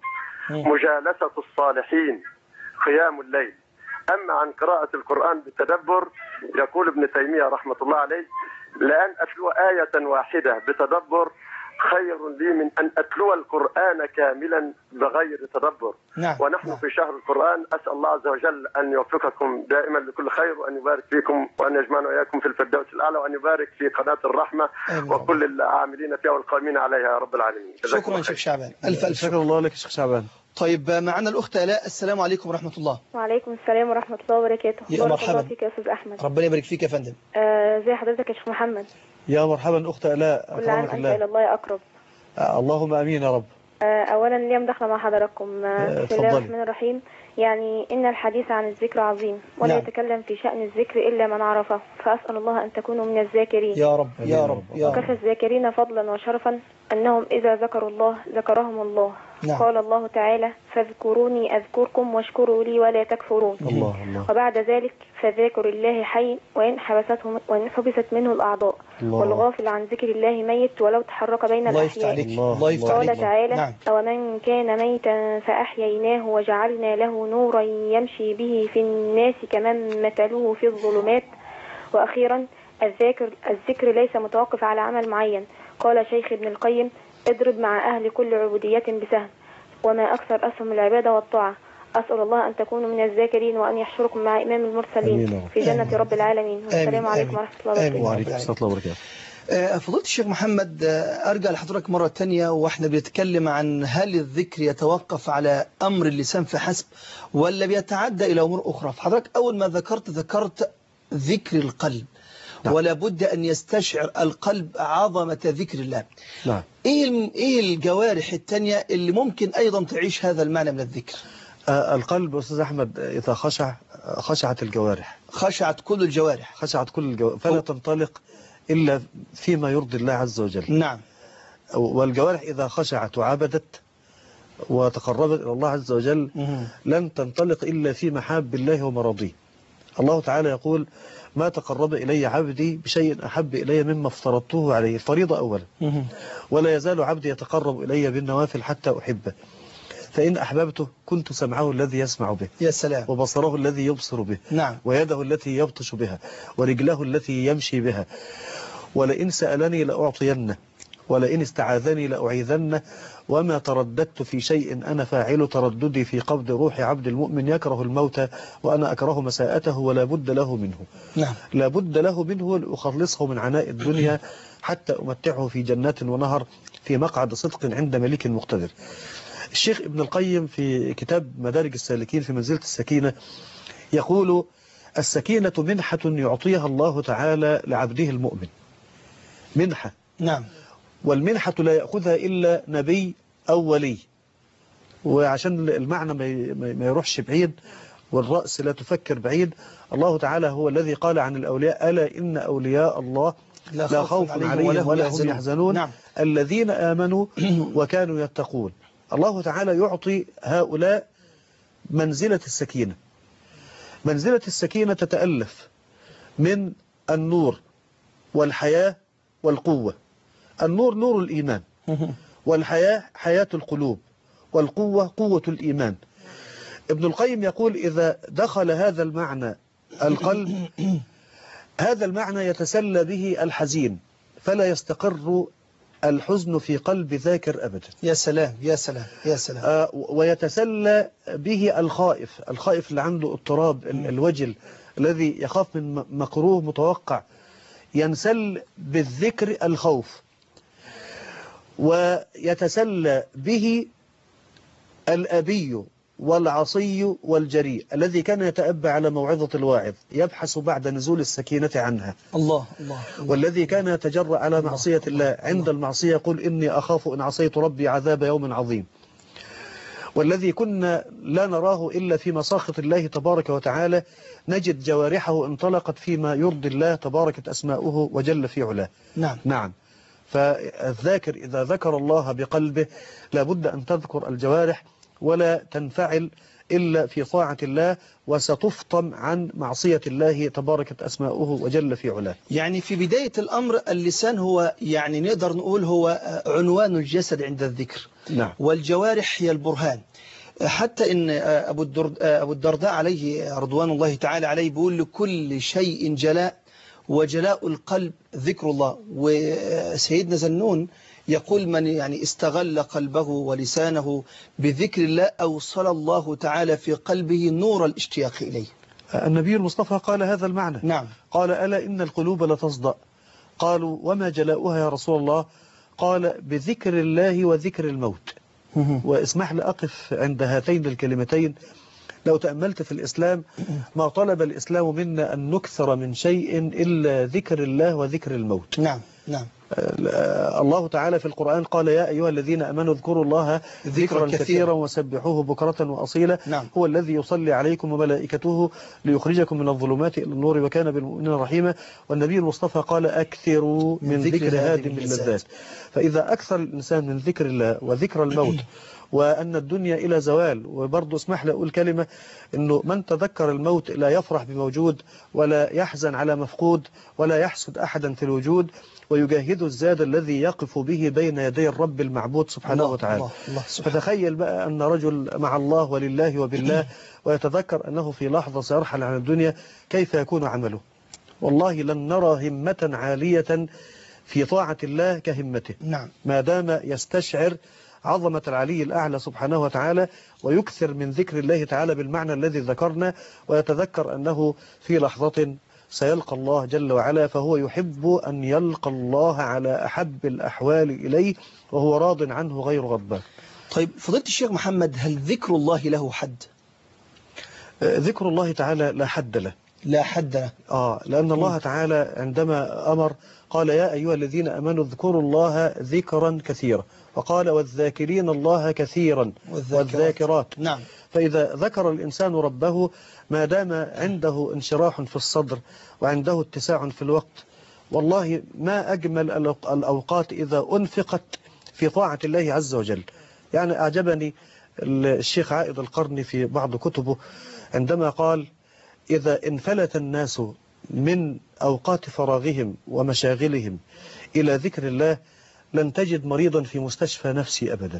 [SPEAKER 7] مجالسة الصالحين، قيام الليل. أما عن قراءة القرآن بالتدبر يقول ابن تيمية رحمة الله عليه: لأن أتلو آية واحدة بتدبر خير لي من أن أتلو القرآن كاملا بغير تدبر.
[SPEAKER 2] نعم.
[SPEAKER 7] ونحن
[SPEAKER 2] نعم.
[SPEAKER 7] في شهر القرآن. أسأل الله عز وجل أن يوفقكم دائما لكل خير، وأن يبارك فيكم، وأن يجمعنا وإياكم في الفردوس الأعلى، وأن يبارك في قناة الرحمة وكل العاملين فيها والقائمين عليها يا رب العالمين.
[SPEAKER 2] شكرا شيخ شعبان. ألف ألف
[SPEAKER 3] شكر الله لك شيخ شعبان.
[SPEAKER 2] طيب معنا الأخت آلاء. السلام عليكم ورحمة الله.
[SPEAKER 4] وعليكم السلام ورحمة الله وبركاته.
[SPEAKER 2] يا مرحبا
[SPEAKER 4] فيك يا أستاذ أحمد.
[SPEAKER 2] ربنا يبارك فيك يا فندم.
[SPEAKER 4] ازي آه حضرتك يا شيخ محمد؟
[SPEAKER 3] يا مرحبا أخت آلاء.
[SPEAKER 4] كل عام وأنت إلى الله أقرب.
[SPEAKER 3] آه اللهم أمين يا رب.
[SPEAKER 4] آه أولا لي مداخلة مع حضراتكم. آه بسم الله الرحمن الرحيم. يعني إن الحديث عن الذكر عظيم، ولا نعم. يتكلم في شأن الذكر إلا من عرفه، فأسأل الله أن تكونوا من الذاكرين
[SPEAKER 2] يا رب يا رب يا رب.
[SPEAKER 4] وكفى الذاكرين فضلا وشرفا أنهم إذا ذكروا الله ذكرهم الله. نعم. قال الله تعالى: فاذكروني أذكركم واشكروا لي ولا تكفرون.
[SPEAKER 3] الله الله.
[SPEAKER 4] وبعد ذلك: فذاكر الله حي وإن حبسته وإن حبست منه الأعضاء، الله. والغافل عن ذكر الله ميت ولو تحرك بين
[SPEAKER 2] الله
[SPEAKER 4] الأحياء.
[SPEAKER 2] الله الله
[SPEAKER 4] قال تعالى:
[SPEAKER 2] نعم.
[SPEAKER 4] أومن كان ميتا فأحييناه وجعلنا له نورا يمشي به في الناس كمن مثله في الظلمات. وأخيرا: الذاكر الذكر ليس متوقف على عمل معين. قال شيخ ابن القيم: اضرب مع أهل كل عبودية بسهم، وما أكثر أسهم العبادة والطاعة. أسأل الله أن تكونوا من الذاكرين، وأن يحشركم مع إمام المرسلين في جنة آمين. رب العالمين. والسلام عليكم ورحمة الله وبركاته.
[SPEAKER 3] وعليكم السلام وبركاته.
[SPEAKER 2] فضيلة الشيخ محمد، أرجع لحضرتك مرة تانية وإحنا بنتكلم عن هل الذكر يتوقف على أمر اللسان فحسب ولا بيتعدى إلى أمور أخرى. فحضرتك أول ما ذكرت ذكرت ذكر القلب. نعم. ولا بد أن يستشعر القلب عظمة ذكر الله.
[SPEAKER 3] نعم.
[SPEAKER 2] إيه إيه الجوارح التانية اللي ممكن أيضا تعيش هذا المعنى من الذكر؟
[SPEAKER 3] آه القلب أستاذ أحمد إذا خشع خشعت الجوارح.
[SPEAKER 2] خشعت كل الجوارح.
[SPEAKER 3] خشعت كل الجوارح فلا تنطلق إلا فيما يرضي الله عز وجل.
[SPEAKER 2] نعم.
[SPEAKER 3] والجوارح إذا خشعت وعبدت وتقربت إلى الله عز وجل مه. لن تنطلق إلا في محاب الله ومراضيه. الله تعالى يقول: ما تقرب إلي عبدي بشيء أحب إلي مما افترضته عليه. الفريضة أولا. ولا يزال عبدي يتقرب إلي بالنوافل حتى أحبه، فإن أحببته كنت سمعه الذي يسمع به.
[SPEAKER 2] يا سلام.
[SPEAKER 3] وبصره الذي يبصر به.
[SPEAKER 2] نعم.
[SPEAKER 3] ويده التي يبطش بها، ورجله التي يمشي بها. ولئن سألني لأعطينه، ولئن استعاذني لأعيذنه. وما ترددت في شيء أنا فاعل ترددي في قبض روح عبد المؤمن يكره الموت وأنا أكره مساءته ولا بد له منه.
[SPEAKER 2] نعم.
[SPEAKER 3] لا بد له منه لأخلصه من عناء الدنيا حتى أمتعه في جنات ونهر في مقعد صدق عند ملك مقتدر. الشيخ ابن القيم في كتاب مدارج السالكين في منزلة السكينة يقول: السكينة منحة يعطيها الله تعالى لعبده المؤمن. منحة.
[SPEAKER 2] نعم.
[SPEAKER 3] والمنحة لا يأخذها إلا نبي أو ولي. وعشان المعنى ما يروحش بعيد والرأس لا تفكر بعيد. الله تعالى هو الذي قال عن الأولياء ألا إن أولياء الله لا خوف عليهم ولا هم يحزنون, يحزنون. نعم. الذين آمنوا وكانوا يتقون. الله تعالى يعطي هؤلاء منزلة السكينة. منزلة السكينة تتألف من النور والحياة والقوة. النور نور الإيمان، والحياة حياة القلوب، والقوة قوة الإيمان. ابن القيم يقول إذا دخل هذا المعنى القلب هذا المعنى يتسلى به الحزين، فلا يستقر الحزن في قلب ذاكر أبدا.
[SPEAKER 2] يا سلام يا سلام يا سلام.
[SPEAKER 3] آه ويتسلى به الخائف، الخائف اللي عنده اضطراب الوجل الذي يخاف من مكروه متوقع، ينسل بالذكر الخوف. ويتسلى به الأبي والعصي والجريء الذي كان يتأبى على موعظة الواعظ يبحث بعد نزول السكينة عنها.
[SPEAKER 2] الله الله, الله.
[SPEAKER 3] والذي كان يتجرأ على معصية الله, الله عند المعصية يقول إني أخاف إن عصيت ربي عذاب يوم عظيم. والذي كنا لا نراه إلا في مساخط الله تبارك وتعالى نجد جوارحه انطلقت فيما يرضي الله تباركت أسماؤه وجل في علاه.
[SPEAKER 2] نعم
[SPEAKER 3] نعم. فالذاكر إذا ذكر الله بقلبه لابد أن تذكر الجوارح ولا تنفعل إلا في طاعة الله، وستفطم عن معصية الله تباركت أسماؤه وجل في علاه.
[SPEAKER 2] يعني في بداية الأمر اللسان هو يعني نقدر نقول هو عنوان الجسد عند الذكر.
[SPEAKER 3] نعم.
[SPEAKER 2] والجوارح هي البرهان. حتى إن أبو الدرداء عليه رضوان الله تعالى عليه بيقول لكل شيء جلاء وجلاء القلب ذكر الله. وسيدنا ذنون يقول من يعني استغل قلبه ولسانه بذكر الله أوصل الله تعالى في قلبه نور الاشتياق إليه.
[SPEAKER 3] النبي المصطفى قال هذا المعنى.
[SPEAKER 2] نعم.
[SPEAKER 3] قال ألا إن القلوب لتصدأ. قالوا وما جلاؤها يا رسول الله؟ قال بذكر الله وذكر الموت. واسمح لي أقف عند هاتين الكلمتين. لو تأملت في الإسلام ما طلب الإسلام منا أن نكثر من شيء إلا ذكر الله وذكر الموت.
[SPEAKER 2] نعم نعم.
[SPEAKER 3] الله تعالى في القرآن قال يا أيها الذين أمنوا اذكروا الله ذكرا كثيرا وسبحوه بكرة وأصيلا.
[SPEAKER 2] نعم.
[SPEAKER 3] هو الذي يصلي عليكم وملائكته ليخرجكم من الظلمات إلى النور وكان بالمؤمنين رحيما. والنبي المصطفى قال أكثروا من, من ذكر هادم اللذات. فإذا أكثر الإنسان من ذكر الله وذكر الموت وأن الدنيا إلى زوال. وبرضه اسمح لي أقول كلمة إنه من تذكر الموت لا يفرح بموجود ولا يحزن على مفقود ولا يحسد أحدا في الوجود، ويجاهد الزاد الذي يقف به بين يدي الرب المعبود سبحانه الله وتعالى. الله الله فتخيل بقى أن رجل مع الله ولله وبالله ويتذكر أنه في لحظة سيرحل عن الدنيا، كيف يكون عمله؟ والله لن نرى همة عالية في طاعة الله كهمته.
[SPEAKER 2] نعم.
[SPEAKER 3] ما دام يستشعر عظمة العلي الأعلى سبحانه وتعالى ويكثر من ذكر الله تعالى بالمعنى الذي ذكرنا، ويتذكر أنه في لحظة سيلقى الله جل وعلا، فهو يحب أن يلقى الله على أحب الأحوال إليه وهو راض عنه غير غضبان.
[SPEAKER 2] طيب فضيلة الشيخ محمد، هل ذكر الله له حد؟
[SPEAKER 3] ذكر الله تعالى لا حد له.
[SPEAKER 2] لا حد له.
[SPEAKER 3] آه لأن الله تعالى عندما أمر قال يا أيها الذين أمنوا اذكروا الله ذكرا كثيرا، وقال والذاكرين الله كثيرا والذاكرات, والذاكرات.
[SPEAKER 2] نعم.
[SPEAKER 3] فإذا ذكر الإنسان ربه ما دام عنده انشراح في الصدر وعنده اتساع في الوقت، والله ما أجمل الأوقات إذا أنفقت في طاعة الله عز وجل. يعني أعجبني الشيخ عائد القرني في بعض كتبه عندما قال إذا انفلت الناس من أوقات فراغهم ومشاغلهم إلى ذكر الله لن تجد مريضا في مستشفى نفسي أبدا.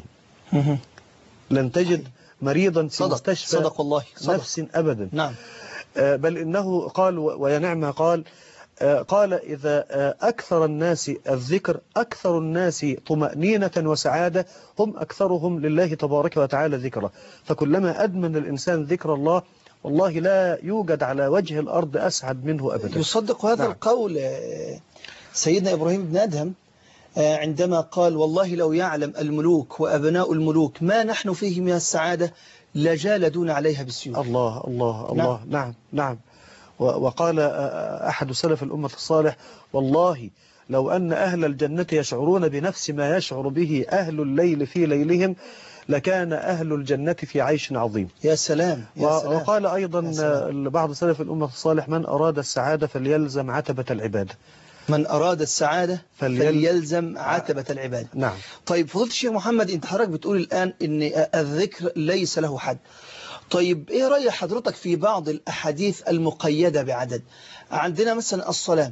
[SPEAKER 3] لن تجد مريضا في
[SPEAKER 2] صدق
[SPEAKER 3] مستشفى
[SPEAKER 2] صدق الله صدق.
[SPEAKER 3] نفس أبدا.
[SPEAKER 2] نعم.
[SPEAKER 3] بل إنه قال وينعم قال قال إذا أكثر الناس الذكر أكثر الناس طمأنينة وسعادة هم أكثرهم لله تبارك وتعالى ذكرا. فكلما أدمن الإنسان ذكر الله والله لا يوجد على وجه الأرض أسعد منه أبدا.
[SPEAKER 2] يصدق هذا نعم. القول سيدنا إبراهيم بن أدهم عندما قال والله لو يعلم الملوك وأبناء الملوك ما نحن فيه من السعادة لجالدون عليها بالسيوف.
[SPEAKER 3] الله الله الله. نعم نعم, نعم. وقال أحد سلف الأمة الصالح والله لو أن أهل الجنة يشعرون بنفس ما يشعر به أهل الليل في ليلهم لكان أهل الجنة في عيش عظيم.
[SPEAKER 2] يا سلام, يا سلام.
[SPEAKER 3] وقال أيضا سلام. بعض سلف الأمة الصالح: من أراد السعادة فليلزم عتبة العبادة.
[SPEAKER 2] من أراد السعادة
[SPEAKER 3] فليل...
[SPEAKER 2] فليلزم عتبة العبادة.
[SPEAKER 3] نعم.
[SPEAKER 2] طيب فضيلة الشيخ محمد، انت حضرتك بتقول الآن ان الذكر ليس له حد. طيب ايه رأي حضرتك في بعض الأحاديث المقيدة بعدد؟ عندنا مثلا الصلاة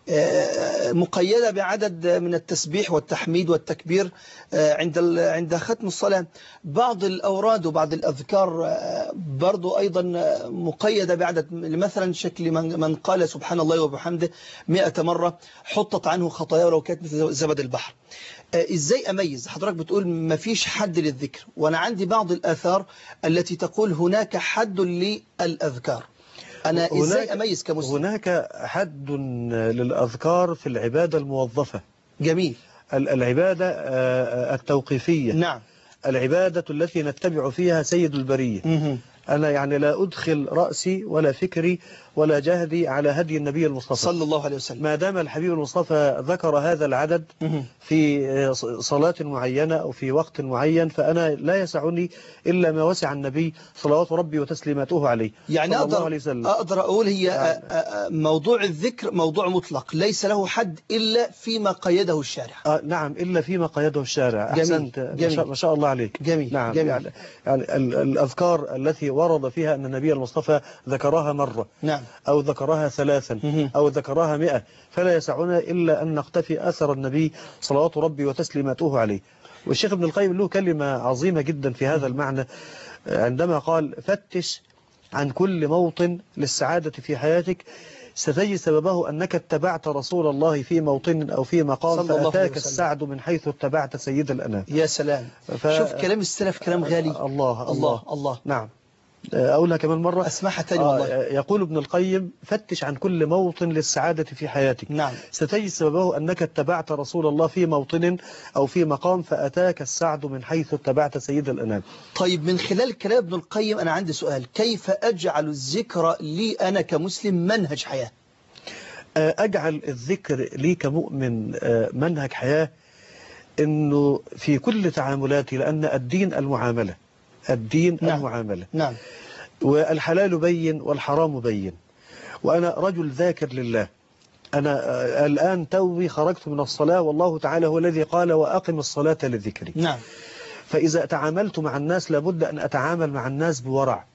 [SPEAKER 2] مقيدة بعدد من التسبيح والتحميد والتكبير عند عند ختم الصلاة. بعض الأوراد وبعض الأذكار برضو أيضا مقيدة بعدد، مثلا شكل من من قال سبحان الله وبحمده مئة مرة حطت عنه خطاياه ولو كانت مثل زبد البحر. ازاي اميز؟ حضرتك بتقول ما فيش حد للذكر، وانا عندي بعض الآثار التي تقول هناك حد للأذكار. أنا إزاي أميز كمسلم؟
[SPEAKER 3] هناك حد للأذكار في العبادة الموظفة.
[SPEAKER 2] جميل.
[SPEAKER 3] العبادة التوقيفية.
[SPEAKER 2] نعم.
[SPEAKER 3] العبادة التي نتبع فيها سيد البرية.
[SPEAKER 2] مه.
[SPEAKER 3] أنا يعني لا أدخل رأسي ولا فكري ولا جهدي على هدي النبي المصطفى
[SPEAKER 2] صلى الله عليه وسلم.
[SPEAKER 3] ما دام الحبيب المصطفى ذكر هذا العدد في صلاة معينة أو في وقت معين، فأنا لا يسعني إلا ما وسع النبي صلوات ربي وتسليماته عليه.
[SPEAKER 2] يعني أقدر, أقدر أقول هي يعني موضوع الذكر موضوع مطلق ليس له حد إلا فيما قيده الشارع.
[SPEAKER 3] آه نعم، إلا فيما قيده الشارع. أحسنت. جميل. ما شاء الله عليك.
[SPEAKER 2] جميل.
[SPEAKER 3] نعم.
[SPEAKER 2] جميل.
[SPEAKER 3] يعني, يعني الأذكار التي ورد فيها أن النبي المصطفى ذكرها مرة.
[SPEAKER 2] نعم.
[SPEAKER 3] أو ذكرها ثلاثا أو ذكرها مئة، فلا يسعنا إلا أن نقتفي أثر النبي صلوات ربي وتسليماته عليه. والشيخ ابن القيم له كلمة عظيمة جدا في هذا المعنى عندما قال: فتش عن كل موطن للسعادة في حياتك ستجد سببه أنك اتبعت رسول الله في موطن أو في مقام فأتاك السعد من حيث اتبعت سيد الأنام.
[SPEAKER 2] يا سلام. ف... شوف كلام السلف كلام غالي.
[SPEAKER 3] الله الله
[SPEAKER 2] الله, الله.
[SPEAKER 3] نعم. أقولها كمان مرة،
[SPEAKER 2] أسمعها تاني والله.
[SPEAKER 3] يقول ابن القيم: فتش عن كل موطن للسعادة في حياتك.
[SPEAKER 2] نعم.
[SPEAKER 3] ستجد سببه أنك اتبعت رسول الله في موطن أو في مقام فأتاك السعد من حيث اتبعت سيد الأنام.
[SPEAKER 2] طيب من خلال كلام ابن القيم أنا عندي سؤال: كيف أجعل الذكر لي أنا كمسلم منهج حياة؟
[SPEAKER 3] أجعل الذكر لي كمؤمن منهج حياة أنه في كل تعاملاتي، لأن الدين المعاملة الدين
[SPEAKER 2] نعم.
[SPEAKER 3] المعاملة.
[SPEAKER 2] نعم.
[SPEAKER 3] والحلال بين والحرام بين، وأنا رجل ذاكر لله. أنا الآن توي خرجت من الصلاة والله تعالى هو الذي قال: وأقم الصلاة لذكري.
[SPEAKER 2] نعم.
[SPEAKER 3] فإذا تعاملت مع الناس لابد أن أتعامل مع الناس بورع.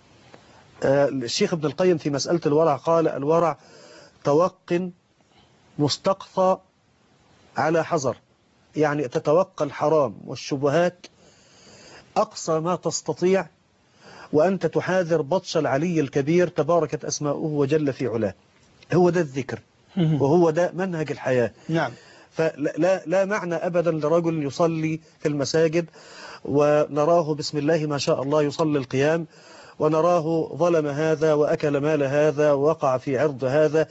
[SPEAKER 3] الشيخ ابن القيم في مسألة الورع قال: الورع توق مستقصى على حذر، يعني تتوقى الحرام والشبهات أقصى ما تستطيع، وأنت تحاذر بطش العلي الكبير تباركت أسماؤه وجل في علاه. هو ده الذكر وهو ده منهج الحياة.
[SPEAKER 2] نعم.
[SPEAKER 3] فلا لا معنى أبدا لرجل يصلي في المساجد ونراه بسم الله ما شاء الله يصلي القيام، ونراه ظلم هذا وأكل مال هذا ووقع في عرض هذا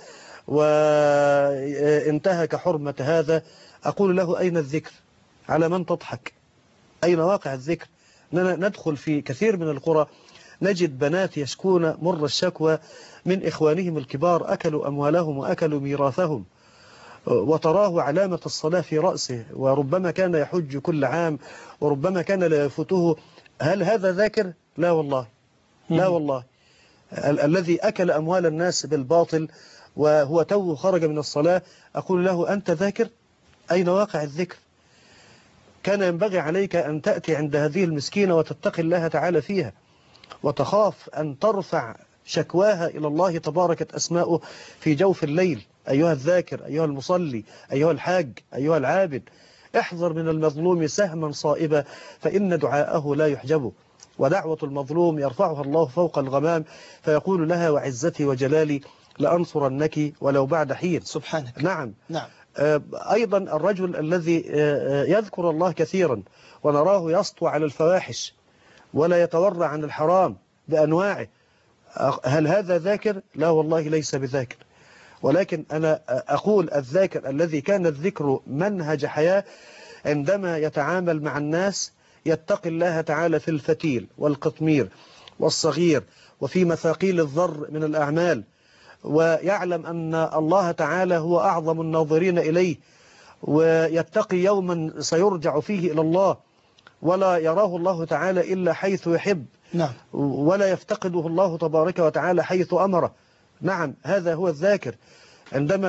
[SPEAKER 3] وانتهك حرمة هذا. أقول له: أين الذكر؟ على من تضحك؟ أين واقع الذكر؟ أننا ندخل في كثير من القرى نجد بنات يشكون مر الشكوى من إخوانهم الكبار أكلوا أموالهم وأكلوا ميراثهم، وتراه علامة الصلاة في رأسه، وربما كان يحج كل عام وربما كان لا يفوته. هل هذا ذاكر؟ لا والله، لا والله. ال الذي أكل أموال الناس بالباطل وهو تو خرج من الصلاة، أقول له: أنت ذاكر؟ أين واقع الذكر؟ كان ينبغي عليك أن تأتي عند هذه المسكينة وتتقي الله تعالى فيها، وتخاف أن ترفع شكواها إلى الله تباركت أسماؤه في جوف الليل. أيها الذاكر، أيها المصلي، أيها الحاج، أيها العابد، احذر من المظلوم سهما صائبا فإن دعاءه لا يحجبه، ودعوة المظلوم يرفعها الله فوق الغمام فيقول لها: وعزتي وجلالي لأنصرنك ولو بعد حين.
[SPEAKER 2] سبحانك.
[SPEAKER 3] نعم.
[SPEAKER 2] نعم.
[SPEAKER 3] أيضا الرجل الذي يذكر الله كثيرا ونراه يسطو على الفواحش ولا يتورع عن الحرام بأنواعه، هل هذا ذاكر؟ لا والله ليس بذاكر. ولكن أنا أقول الذاكر الذي كان الذكر منهج حياة عندما يتعامل مع الناس يتقي الله تعالى في الفتيل والقطمير والصغير وفي مثاقيل الذر من الأعمال، ويعلم أن الله تعالى هو أعظم الناظرين إليه، ويتقي يوما سيرجع فيه إلى الله، ولا يراه الله تعالى إلا حيث يحب.
[SPEAKER 2] نعم.
[SPEAKER 3] ولا يفتقده الله تبارك وتعالى حيث أمره. نعم، هذا هو الذاكر. عندما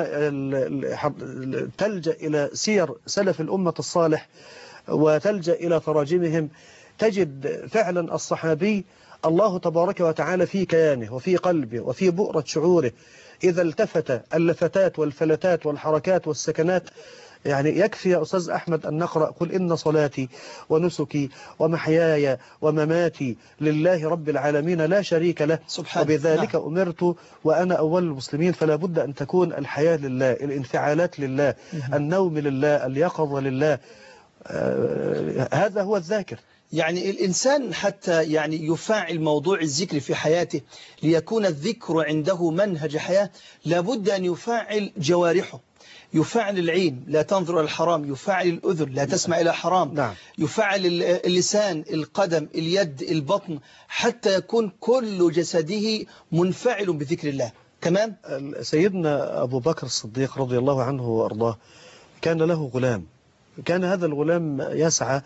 [SPEAKER 3] تلجأ إلى سير سلف الأمة الصالح وتلجأ إلى تراجمهم تجد فعلا الصحابي الله تبارك وتعالى في كيانه وفي قلبه وفي بؤرة شعوره، إذا التفت اللفتات والفلتات والحركات والسكنات. يعني يكفي يا أستاذ أحمد أن نقرأ قل إن صلاتي ونسكي ومحياي ومماتي لله رب العالمين لا شريك له وبذلك نعم. أمرت وأنا أول المسلمين. فلا بد أن تكون الحياة لله، الانفعالات لله، النوم لله، اليقظة لله. آه هذا هو الذاكر.
[SPEAKER 2] يعني الإنسان حتى يعني يفعل موضوع الذكر في حياته ليكون الذكر عنده منهج حياة لابد أن يفعل جوارحه، يفعل العين لا تنظر إلى الحرام، يفعل الأذن لا تسمع إلى حرام،
[SPEAKER 3] نعم.
[SPEAKER 2] يفعل اللسان، القدم، اليد، البطن، حتى يكون كل جسده منفعل بذكر الله. تمام.
[SPEAKER 3] سيدنا أبو بكر الصديق رضي الله عنه وأرضاه كان له غلام، كان هذا الغلام يسعى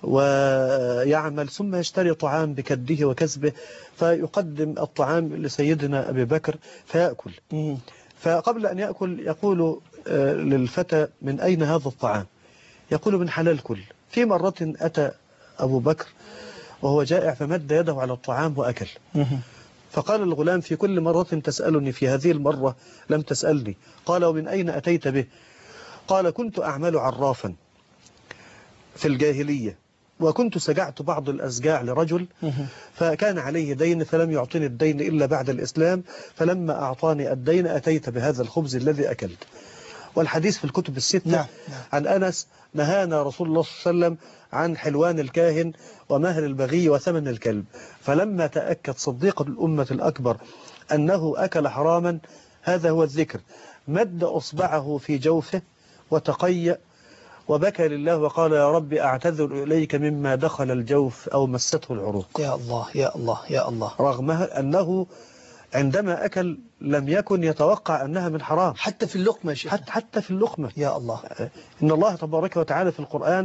[SPEAKER 3] ويعمل ثم يشتري طعام بكده وكسبه فيقدم الطعام لسيدنا أبي بكر فيأكل. فقبل أن يأكل يقول للفتى من أين هذا الطعام؟ يقول من حلال كل. في مرة أتى أبو بكر وهو جائع فمد يده على الطعام وأكل. فقال الغلام في كل مرة تسألني في هذه المرة لم تسألني. قال ومن أين أتيت به؟ قال كنت أعمل عرافا في الجاهلية وكنت سجعت بعض الأسجاع لرجل فكان عليه دين فلم يعطيني الدين إلا بعد الإسلام، فلما أعطاني الدين أتيت بهذا الخبز الذي أكلت. والحديث في الكتب الستة.
[SPEAKER 2] نعم.
[SPEAKER 3] عن أنس نهانا رسول الله صلى الله عليه وسلم عن حلوان الكاهن ومهر البغي وثمن الكلب. فلما تأكد صديق الأمة الأكبر أنه أكل حراما، هذا هو الذكر، مد أصبعه في جوفه وتقيأ وبكى لله وقال يا رب أعتذر إليك مما دخل الجوف أو مسته العروق.
[SPEAKER 2] يا الله يا الله يا الله.
[SPEAKER 3] رغم أنه عندما أكل لم يكن يتوقع أنها من حرام،
[SPEAKER 2] حتى في اللقمة شيخ.
[SPEAKER 3] حتى, حتى في اللقمة.
[SPEAKER 2] يا الله.
[SPEAKER 3] إن الله تبارك وتعالى في القرآن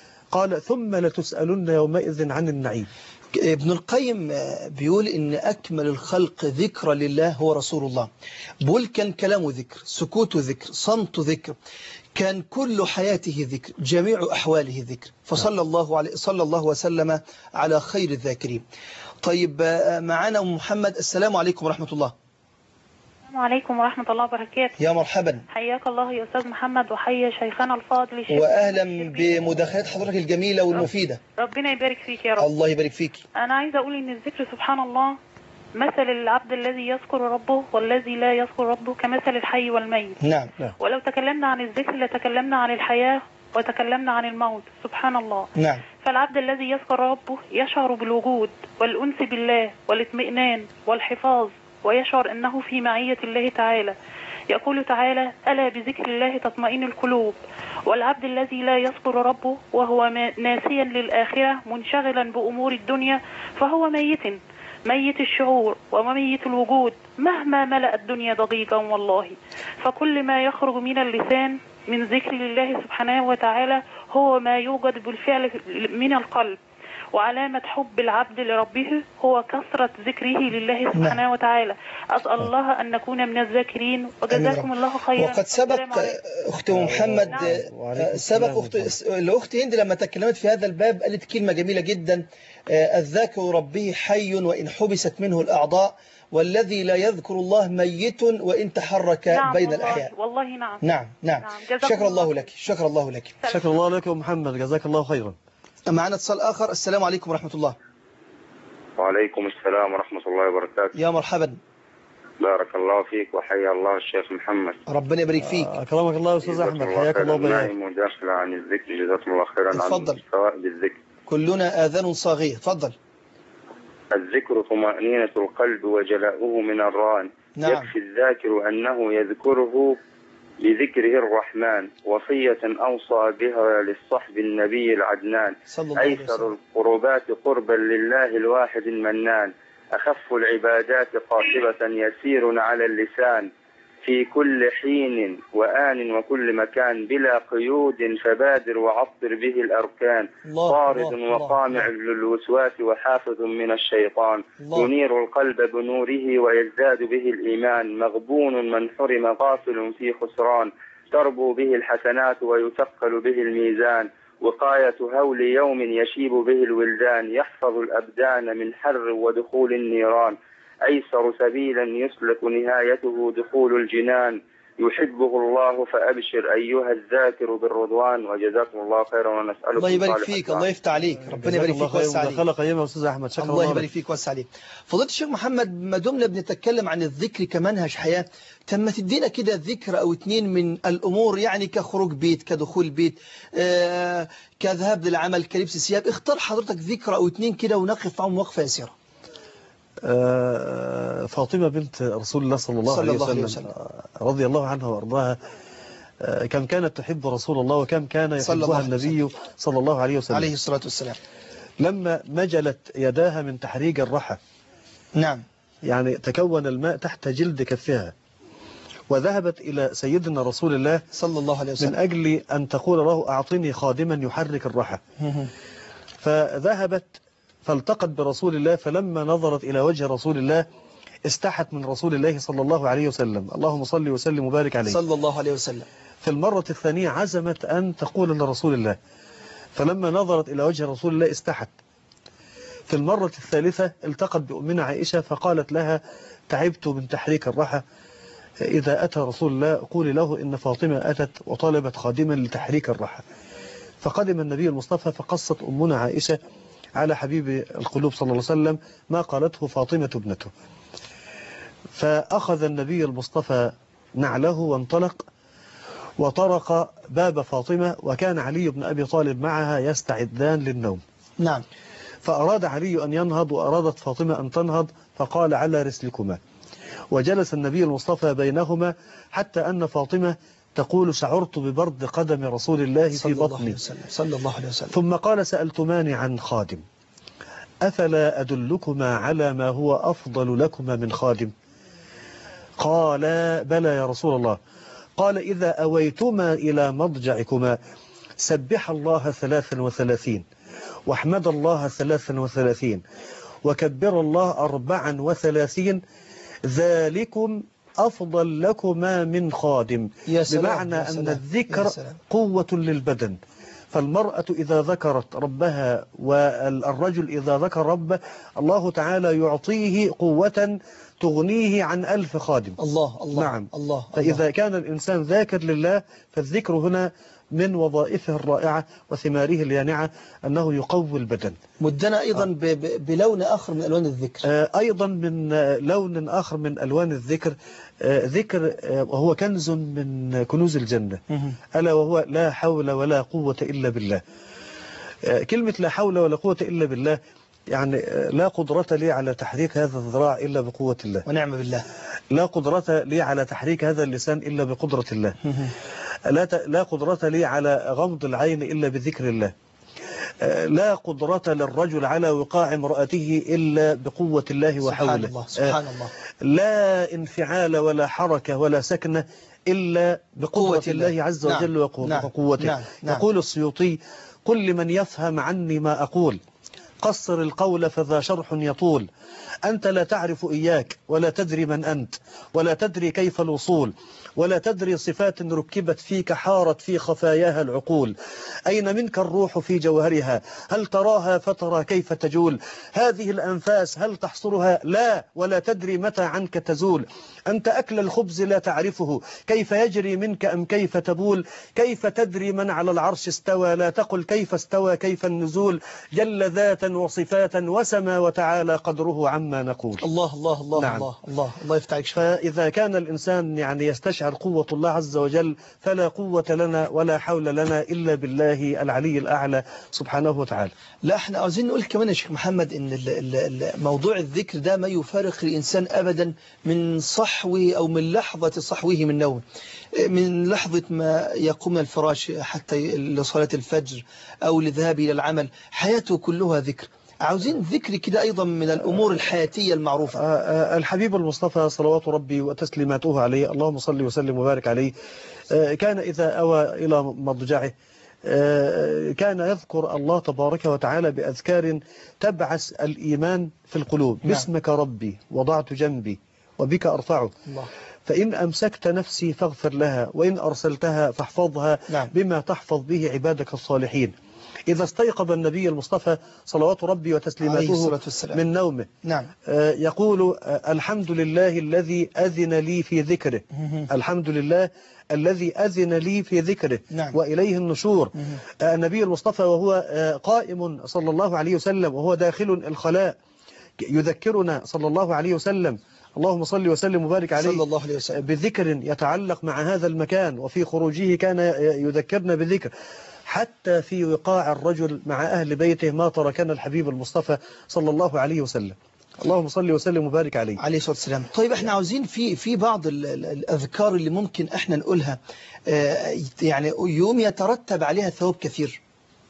[SPEAKER 3] قال ثم لتسألن يومئذ عن النعيم.
[SPEAKER 2] ابن القيم بيقول إن أكمل الخلق ذكر لله هو رسول الله. بيقول كان كلامه ذكر، سكوته ذكر، صمته ذكر، كان كل حياته ذكر، جميع أحواله ذكر. فصلى الله عليه صلى الله وسلم على خير الذاكرين. طيب معنا أم محمد. السلام عليكم ورحمة الله.
[SPEAKER 8] السلام عليكم ورحمة الله وبركاته.
[SPEAKER 2] يا مرحبا.
[SPEAKER 8] حياك الله يا أستاذ محمد وحيا شيخنا الفاضل الشيخ.
[SPEAKER 2] وأهلا بمداخلات حضرتك الجميلة والمفيدة.
[SPEAKER 8] ربنا يبارك فيك يا رب.
[SPEAKER 2] الله يبارك فيك.
[SPEAKER 8] أنا عايزة أقول إن الذكر سبحان الله مثل العبد الذي يذكر ربه والذي لا يذكر ربه كمثل الحي والميت.
[SPEAKER 2] نعم.
[SPEAKER 8] ولو تكلمنا عن الذكر لتكلمنا عن الحياة وتكلمنا عن الموت. سبحان الله.
[SPEAKER 2] نعم.
[SPEAKER 8] فالعبد الذي يذكر ربه يشعر بالوجود والأنس بالله والاطمئنان والحفاظ، ويشعر أنه في معية الله تعالى. يقول تعالى ألا بذكر الله تطمئن القلوب. والعبد الذي لا يذكر ربه وهو ناسيا للآخرة منشغلا بأمور الدنيا فهو ميت، ميت الشعور وميت الوجود مهما ملأ الدنيا ضجيجا والله. فكل ما يخرج من اللسان من ذكر الله سبحانه وتعالى هو ما يوجد بالفعل من القلب. وعلامة حب العبد لربه هو كثرة ذكره لله سبحانه وتعالى. أسأل الله أن نكون من الذاكرين وجزاكم الله خيرا.
[SPEAKER 2] وقد سبق أخت محمد سبق أخت الأخت هند لما تكلمت في هذا الباب قالت كلمة جميلة جدا: الذاكر ربه حي وإن حبست منه الأعضاء، والذي لا يذكر الله ميت وإن تحرك
[SPEAKER 8] نعم
[SPEAKER 2] بين
[SPEAKER 8] والله
[SPEAKER 2] الأحياء.
[SPEAKER 8] والله نعم.
[SPEAKER 2] نعم نعم, نعم. شكر الله لك. شكر الله لك.
[SPEAKER 3] شكر الله لك محمد، جزاك الله خيرا.
[SPEAKER 2] معنا اتصال آخر. السلام عليكم ورحمة الله.
[SPEAKER 9] وعليكم السلام ورحمة الله وبركاته.
[SPEAKER 2] يا مرحبا.
[SPEAKER 9] بارك الله فيك وحيا الله الشيخ محمد.
[SPEAKER 2] ربنا يبارك فيك.
[SPEAKER 3] أكرمك الله يا أستاذ أحمد، حياك الله وبياك.
[SPEAKER 9] مداخلة عن الذكر جزاكم الله خيرا.
[SPEAKER 2] تفضل.
[SPEAKER 9] عن فوائد الذكر.
[SPEAKER 2] كلنا آذان صاغية. تفضل.
[SPEAKER 9] الذكر طمأنينة القلب وجلاؤه من الران.
[SPEAKER 2] نعم.
[SPEAKER 9] يكفي الذاكر أنه يذكره بذكره الرحمن، وصية أوصى بها للصحب النبي العدنان. أيسر القربات قربا لله الواحد المنان، أخف العبادات قاصرة يسير على اللسان، في كل حين وآن وكل مكان بلا قيود، فبادر وعطر به الأركان، طارد وقامع للوسواس وحافظ من الشيطان، ينير القلب بنوره ويزداد به الإيمان، مغبون من حرم غافل في خسران، تربو به الحسنات ويثقل به الميزان، وقاية هول يوم يشيب به الولدان، يحفظ الأبدان من حر ودخول النيران، أيسر سبيلا يسلك نهايته دخول الجنان، يحبه الله فأبشر أيها الذاكر بالرضوان. وجزاكم الله خيرا ونسألكم
[SPEAKER 2] الله يبارك فيك. الله يفتح عليك. ربنا يبارك فيك ويوسع عليك.
[SPEAKER 3] خلق أيام أستاذ أحمد. شكرا
[SPEAKER 2] الله يبارك فيك ويوسع عليك. فضيلة الشيخ محمد، ما دمنا بنتكلم عن الذكر كمنهج حياة، تم تدينا كده ذكر أو اتنين من الأمور، يعني كخروج بيت، كدخول بيت، آه كذهاب للعمل، كلبس ثياب. اختار حضرتك ذكر أو اتنين كده ونقف معهم وقفة يسيرة.
[SPEAKER 3] فاطمة بنت رسول الله صلى الله, صلى الله عليه وسلم رضي الله عنها وأرضاها، كم كانت تحب رسول الله وكم كان يحبها النبي صلى الله عليه وسلم
[SPEAKER 2] عليه الصلاة والسلام.
[SPEAKER 3] لما مجلت يداها من تحريج الرحى،
[SPEAKER 2] نعم،
[SPEAKER 3] يعني تكون الماء تحت جلد كفها، وذهبت إلى سيدنا رسول الله
[SPEAKER 2] صلى الله عليه وسلم
[SPEAKER 3] من أجل أن تقول له أعطني خادما يحرك الرحى. فذهبت فالتقت برسول الله، فلما نظرت إلى وجه رسول الله استحت من رسول الله صلى الله عليه وسلم. اللهم صل وسلم وبارك عليه
[SPEAKER 2] صلى الله عليه وسلم.
[SPEAKER 3] في المرة الثانية عزمت أن تقول لرسول الله، فلما نظرت إلى وجه رسول الله استحت. في المرة الثالثة التقت بأمنا عائشة فقالت لها تعبت من تحريك الرحى، إذا أتى رسول الله قولي له إن فاطمة أتت وطلبت خادما لتحريك الرحى. فقدم النبي المصطفى فقصت أمنا عائشة على حبيب القلوب صلى الله عليه وسلم ما قالته فاطمة ابنته. فأخذ النبي المصطفى نعله وانطلق وطرق باب فاطمة، وكان علي بن أبي طالب معها يستعدان للنوم.
[SPEAKER 2] نعم.
[SPEAKER 3] فأراد علي أن ينهض وأرادت فاطمة أن تنهض، فقال على رسلكما. وجلس النبي المصطفى بينهما حتى أن فاطمة تقول شعرت ببرد قدم رسول الله في بطني
[SPEAKER 2] صلى الله عليه وسلم.
[SPEAKER 3] ثم قال سألتماني عن خادم، أفلا أدلكما على ما هو أفضل لكما من خادم؟ قال بلى يا رسول الله. قال إذا أويتما إلى مضجعكما سبح الله ثلاثا وثلاثين واحمد الله ثلاثا وثلاثين وكبر الله أربعا وثلاثين، ذلكم أفضل لكما من خادم. بمعنى أن الذكر قوة للبدن، فالمرأة إذا ذكرت ربها والرجل إذا ذكر ربه الله تعالى يعطيه قوة تغنيه عن ألف خادم.
[SPEAKER 2] الله الله
[SPEAKER 3] نعم
[SPEAKER 2] الله.
[SPEAKER 3] فإذا كان الإنسان ذاكر لله فالذكر هنا من وظائفه الرائعة وثماره اليانعة أنه يقوي البدن.
[SPEAKER 2] مدنا أيضا آه. بلون آخر من ألوان الذكر.
[SPEAKER 3] آه أيضا من لون آخر من ألوان الذكر، آه ذكر آه وهو كنز من كنوز الجنة، ألا وهو لا حول ولا قوة إلا بالله. آه كلمة لا حول ولا قوة إلا بالله يعني لا قدرة لي على تحريك هذا الذراع إلا بقوة الله،
[SPEAKER 2] ونعم بالله.
[SPEAKER 3] لا قدرة لي على تحريك هذا اللسان إلا بقدرة الله. لا لا قدرة لي على غمض العين إلا بذكر الله. لا قدرة للرجل على وقاع امرأته إلا بقوة الله وحوله.
[SPEAKER 2] سبحان الله سبحان الله.
[SPEAKER 3] لا انفعال ولا حركة ولا سكنة إلا بقوة الله, الله عز وجل. نعم. وقوته.
[SPEAKER 2] نعم. نعم.
[SPEAKER 3] يقول السيوطي قل لمن يفهم عني ما أقول قصر القول فذا شرح يطول، أنت لا تعرف إياك ولا تدري من أنت ولا تدري كيف الوصول ولا تدري صفات ركبت فيك حارت في خفاياها العقول، أين منك الروح في جوهرها هل تراها فترى كيف تجول، هذه الأنفاس هل تحصرها لا ولا تدري متى عنك تزول، أنت أكل الخبز لا تعرفه كيف يجري منك أم كيف تبول، كيف تدري من على العرش استوى لا تقل كيف استوى كيف النزول، جل ذاتا وصفاتا وسما وتعالى قدره عما نقول.
[SPEAKER 2] الله الله الله. نعم. الله الله الله يفتح عليك.
[SPEAKER 3] فإذا كان الإنسان يعني يستشعر قوة الله عز وجل فلا قوة لنا ولا حول لنا إلا بالله العلي الأعلى سبحانه وتعالى.
[SPEAKER 2] لا احنا عاوزين نقول كمان يا شيخ محمد إن موضوع الذكر ده ما يفارق الإنسان أبدا من صحوه أو من لحظة صحوه من نوم، من لحظة ما يقوم من الفراش حتى لصلاة الفجر أو لذهابه إلى العمل، حياته كلها ذكر. عاوزين ذكر كده أيضا من الأمور الحياتية المعروفة.
[SPEAKER 3] الحبيب المصطفى صلوات ربي وتسليماته عليه، اللهم صل وسلم وبارك عليه، كان إذا أوى إلى مضجعه كان يذكر الله تبارك وتعالى بأذكار تبعث الإيمان في القلوب. نعم. باسمك ربي وضعت جنبي وبك أرفعه، الله. فإن أمسكت نفسي فاغفر لها وإن أرسلتها فاحفظها. نعم. بما تحفظ به عبادك الصالحين. إذا استيقظ النبي المصطفى صلوات ربي وتسليماته من نومه. نعم. يقول الحمد لله الذي أذن لي في ذكره. الحمد لله الذي أذن لي في ذكره. نعم. وإليه النشور. النبي المصطفى وهو قائم صلى الله عليه وسلم وهو داخل الخلاء يذكرنا صلى الله عليه وسلم، اللهم صل وسلم وبارك عليه، صلى الله عليه وسلم، بذكر يتعلق مع هذا المكان، وفي خروجه كان يذكرنا بذكر. حتى في وقاع الرجل مع أهل بيته ما تركنا الحبيب المصطفى صلى الله عليه وسلم، اللهم صل وسلم وبارك عليه
[SPEAKER 2] عليه الصلاة والسلام. طيب احنا عاوزين في في بعض الأذكار اللي ممكن احنا نقولها يعني يوم يترتب عليها ثواب كثير.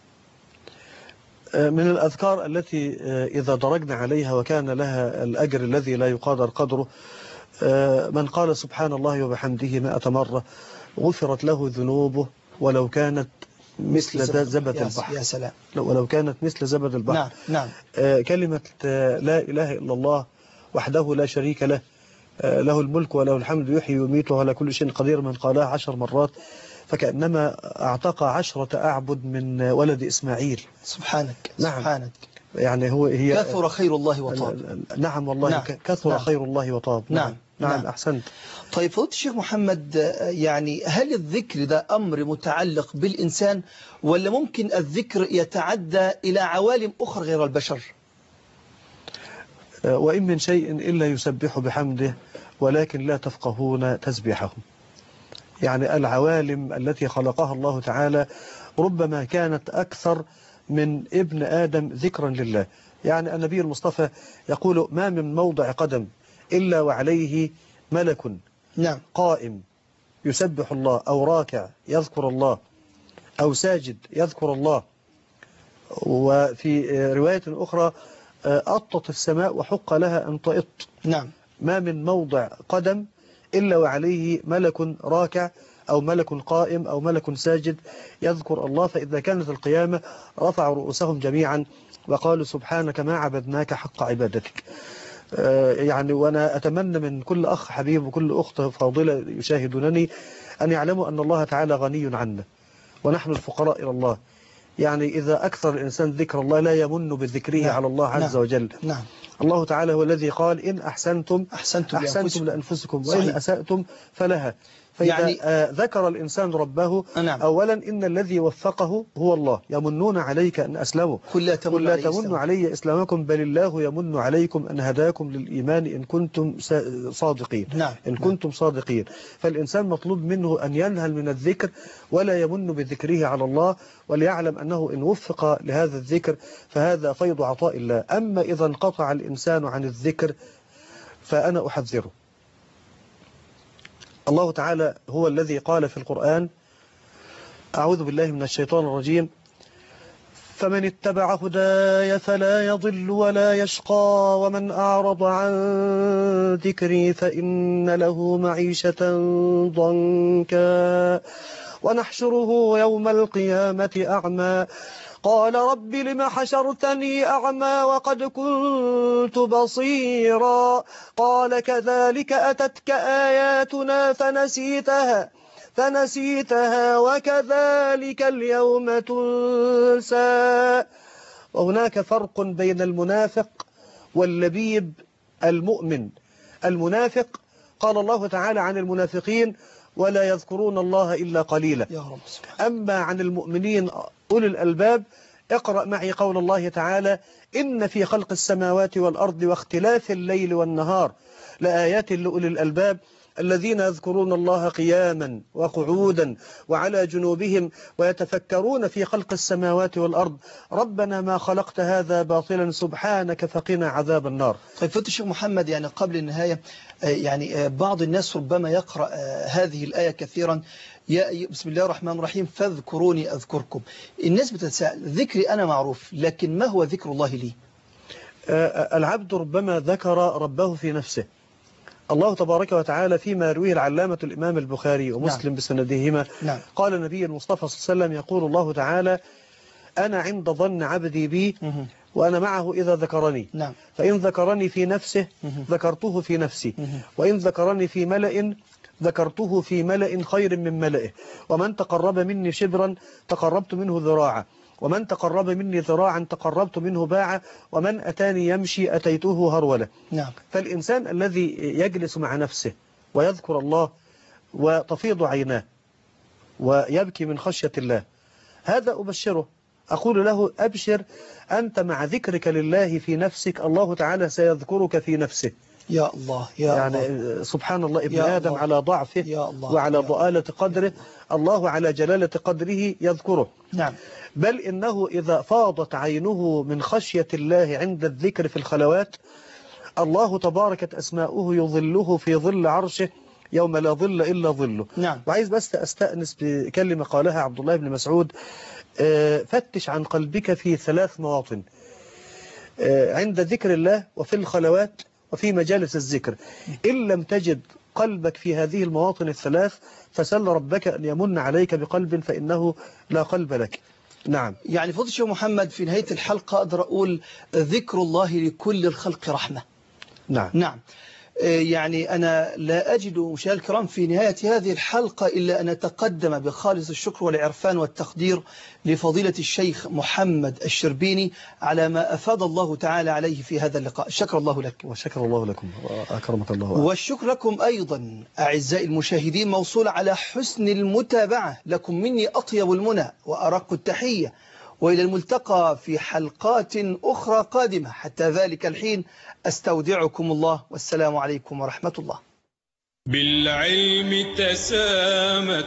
[SPEAKER 3] من الأذكار التي إذا درجنا عليها وكان لها الأجر الذي لا يقدر قدره، من قال سبحان الله وبحمده مئة مرة غفرت له ذنوبه ولو كانت مثل زبد البحر.
[SPEAKER 2] يا سلام.
[SPEAKER 3] ولو كانت مثل زبد البحر.
[SPEAKER 2] نعم نعم.
[SPEAKER 3] كلمة لا إله إلا الله وحده لا شريك له، له الملك وله الحمد يحيي ويميت وعلى كل شيء قدير، من قالها عشر مرات فكأنما اعتق عشرة أعبد من ولد إسماعيل.
[SPEAKER 2] سبحانك.
[SPEAKER 3] نعم.
[SPEAKER 2] سبحانك.
[SPEAKER 3] يعني هو هي
[SPEAKER 2] كثر خير الله وطاب.
[SPEAKER 3] نعم والله. نعم. كثر نعم. خير الله وطاب.
[SPEAKER 2] نعم.
[SPEAKER 3] نعم,
[SPEAKER 2] نعم.
[SPEAKER 3] نعم. أحسنت.
[SPEAKER 2] طيب فضيلة الشيخ محمد، يعني هل الذكر ده أمر متعلق بالإنسان ولا ممكن الذكر يتعدى إلى عوالم أخرى غير البشر؟
[SPEAKER 3] وإن من شيء إلا يسبح بحمده ولكن لا تفقهون تسبيحهم. يعني العوالم التي خلقها الله تعالى ربما كانت أكثر من ابن آدم ذكرا لله. يعني النبي المصطفى يقول ما من موضع قدم إلا وعليه ملك. نعم. قائم يسبح الله، أو راكع يذكر الله، أو ساجد يذكر الله. وفي رواية أخرى أطت السماء وحق لها أن تئط. نعم. ما من موضع قدم إلا وعليه ملك راكع أو ملك قائم أو ملك ساجد يذكر الله. فإذا كانت القيامة رفعوا رؤوسهم جميعا وقالوا سبحانك ما عبدناك حق عبادتك. يعني وأنا أتمنى من كل أخ حبيب وكل أخت فاضلة يشاهدونني أن يعلموا أن الله تعالى غني عنا ونحن الفقراء إلى الله. يعني إذا أكثر الإنسان ذكر الله لا يمن بذكره نعم. على الله عز نعم. وجل. نعم. الله تعالى هو الذي قال إن أحسنتم أحسنتم, أحسنتم لأنفسكم وإن أسأتم فلها. فإذا يعني آه ذكر الإنسان ربه نعم. أولا إن الذي وفقه هو الله. يمنون عليك أن أسلموا قل لا تمنوا علي, تمن علي إسلامكم بل الله يمن عليكم أن هداكم للإيمان إن كنتم صادقين. نعم. إن كنتم صادقين. فالإنسان مطلوب منه أن ينهل من الذكر ولا يمن بذكره على الله، وليعلم أنه إن وفق لهذا الذكر فهذا فيض عطاء الله. أما إذا انقطع الإنسان عن الذكر فأنا أحذره. الله تعالى هو الذي قال في القرآن أعوذ بالله من الشيطان الرجيم فمن اتبع هداي فلا يضل ولا يشقى ومن أعرض عن ذكري فإن له معيشة ضنكا ونحشره يوم القيامة أعمى قال رب لم حشرتني أعمى وقد كنت بصيرا قال كذلك أتتك آياتنا فنسيتها فنسيتها وكذلك اليوم تنسى. وهناك فرق بين المنافق واللبيب المؤمن. المنافق قال الله تعالى عن المنافقين ولا يذكرون الله إلا قليلا. يا رب سبحانه. أما عن المؤمنين أولي الألباب اقرأ معي قول الله تعالى إن في خلق السماوات والأرض واختلاف الليل والنهار لآيات لأولي الألباب الذين يذكرون الله قياما وقعودا وعلى جنوبهم ويتفكرون في خلق السماوات والأرض ربنا ما خلقت هذا باطلا سبحانك فقنا عذاب النار.
[SPEAKER 2] طيب فضيلة الشيخ محمد، يعني قبل النهاية يعني بعض الناس ربما يقرأ هذه الآية كثيرا يا بسم الله الرحمن الرحيم فاذكروني أذكركم. الناس بتتساءل ذكري أنا معروف لكن ما هو ذكر الله لي؟
[SPEAKER 3] العبد ربما ذكر ربه في نفسه. الله تبارك وتعالى فيما يرويه العلامة الإمام البخاري ومسلم نعم. بسندهما نعم. قال النبي المصطفى صلى الله عليه وسلم يقول الله تعالى أنا عند ظن عبدي بي مه. وأنا معه إذا ذكرني نعم. فإن ذكرني في نفسه مه. ذكرته في نفسي مه. وإن ذكرني في ملأ ذكرته في ملأ خير من ملئه ومن تقرب مني شبرا تقربت منه ذراعا ومن تقرب مني ذراعا تقربت منه باعا ومن أتاني يمشي أتيته هرولة نعم. فالإنسان الذي يجلس مع نفسه ويذكر الله وتفيض عيناه ويبكي من خشية الله هذا أبشره أقول له أبشر أنت مع ذكرك لله في نفسك الله تعالى سيذكرك في نفسه
[SPEAKER 2] يا الله يا
[SPEAKER 3] يعني
[SPEAKER 2] الله.
[SPEAKER 3] سبحان الله ابن آدم الله. على ضعفه يا الله. وعلى ضآلة قدره الله على جلالة قدره يذكره
[SPEAKER 2] نعم.
[SPEAKER 3] بل إنه إذا فاضت عينه من خشية الله عند الذكر في الخلوات الله تباركت أسماؤه يظله في ظل عرشه يوم لا ظل إلا ظله
[SPEAKER 2] نعم.
[SPEAKER 3] وعايز بس أستأنس بكلمة قالها عبد الله بن مسعود فتش عن قلبك في ثلاث مواطن عند ذكر الله وفي الخلوات وفي مجالس الذكر إن لم تجد قلبك في هذه المواطن الثلاث فسل ربك أن يمن عليك بقلب فإنه لا قلب لك نعم.
[SPEAKER 2] يعني فضل الشيخ محمد في نهاية الحلقة أقدر أقول ذكر الله لكل الخلق رحمة
[SPEAKER 3] نعم
[SPEAKER 2] نعم. يعني أنا لا أجد مشاهدينا الكرام في نهاية هذه الحلقة إلا أن أتقدم بخالص الشكر والعرفان والتقدير لفضيلة الشيخ محمد الشربيني على ما أفاد الله تعالى عليه في هذا اللقاء. شكر الله لك.
[SPEAKER 3] وشكر الله لكم أكرمك الله.
[SPEAKER 2] والشكر لكم أيضا أعزائي المشاهدين موصول على حسن المتابعة. لكم مني أطيب المنى وأرق التحية وإلى الملتقى في حلقات أخرى قادمة. حتى ذلك الحين أستودعكم الله والسلام عليكم ورحمة الله.
[SPEAKER 1] بالعلم تسامت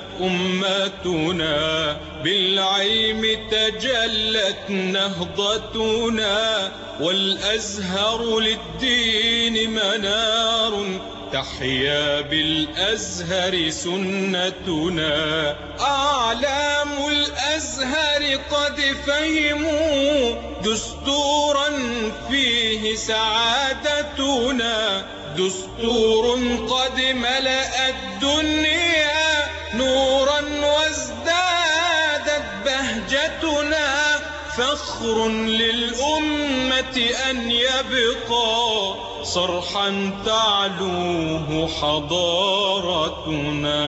[SPEAKER 1] أمتنا بالعلم تجلت نهضتنا والأزهر للدين منار تحيا بالأزهر سنتنا. أعلام الأزهر قد فهموا دستورا فيه سعادتنا دستور قد ملأ الدنيا نورا وازدادت بهجتنا فخر للأمة أن يبقى صرحا تعلوه حضارتنا.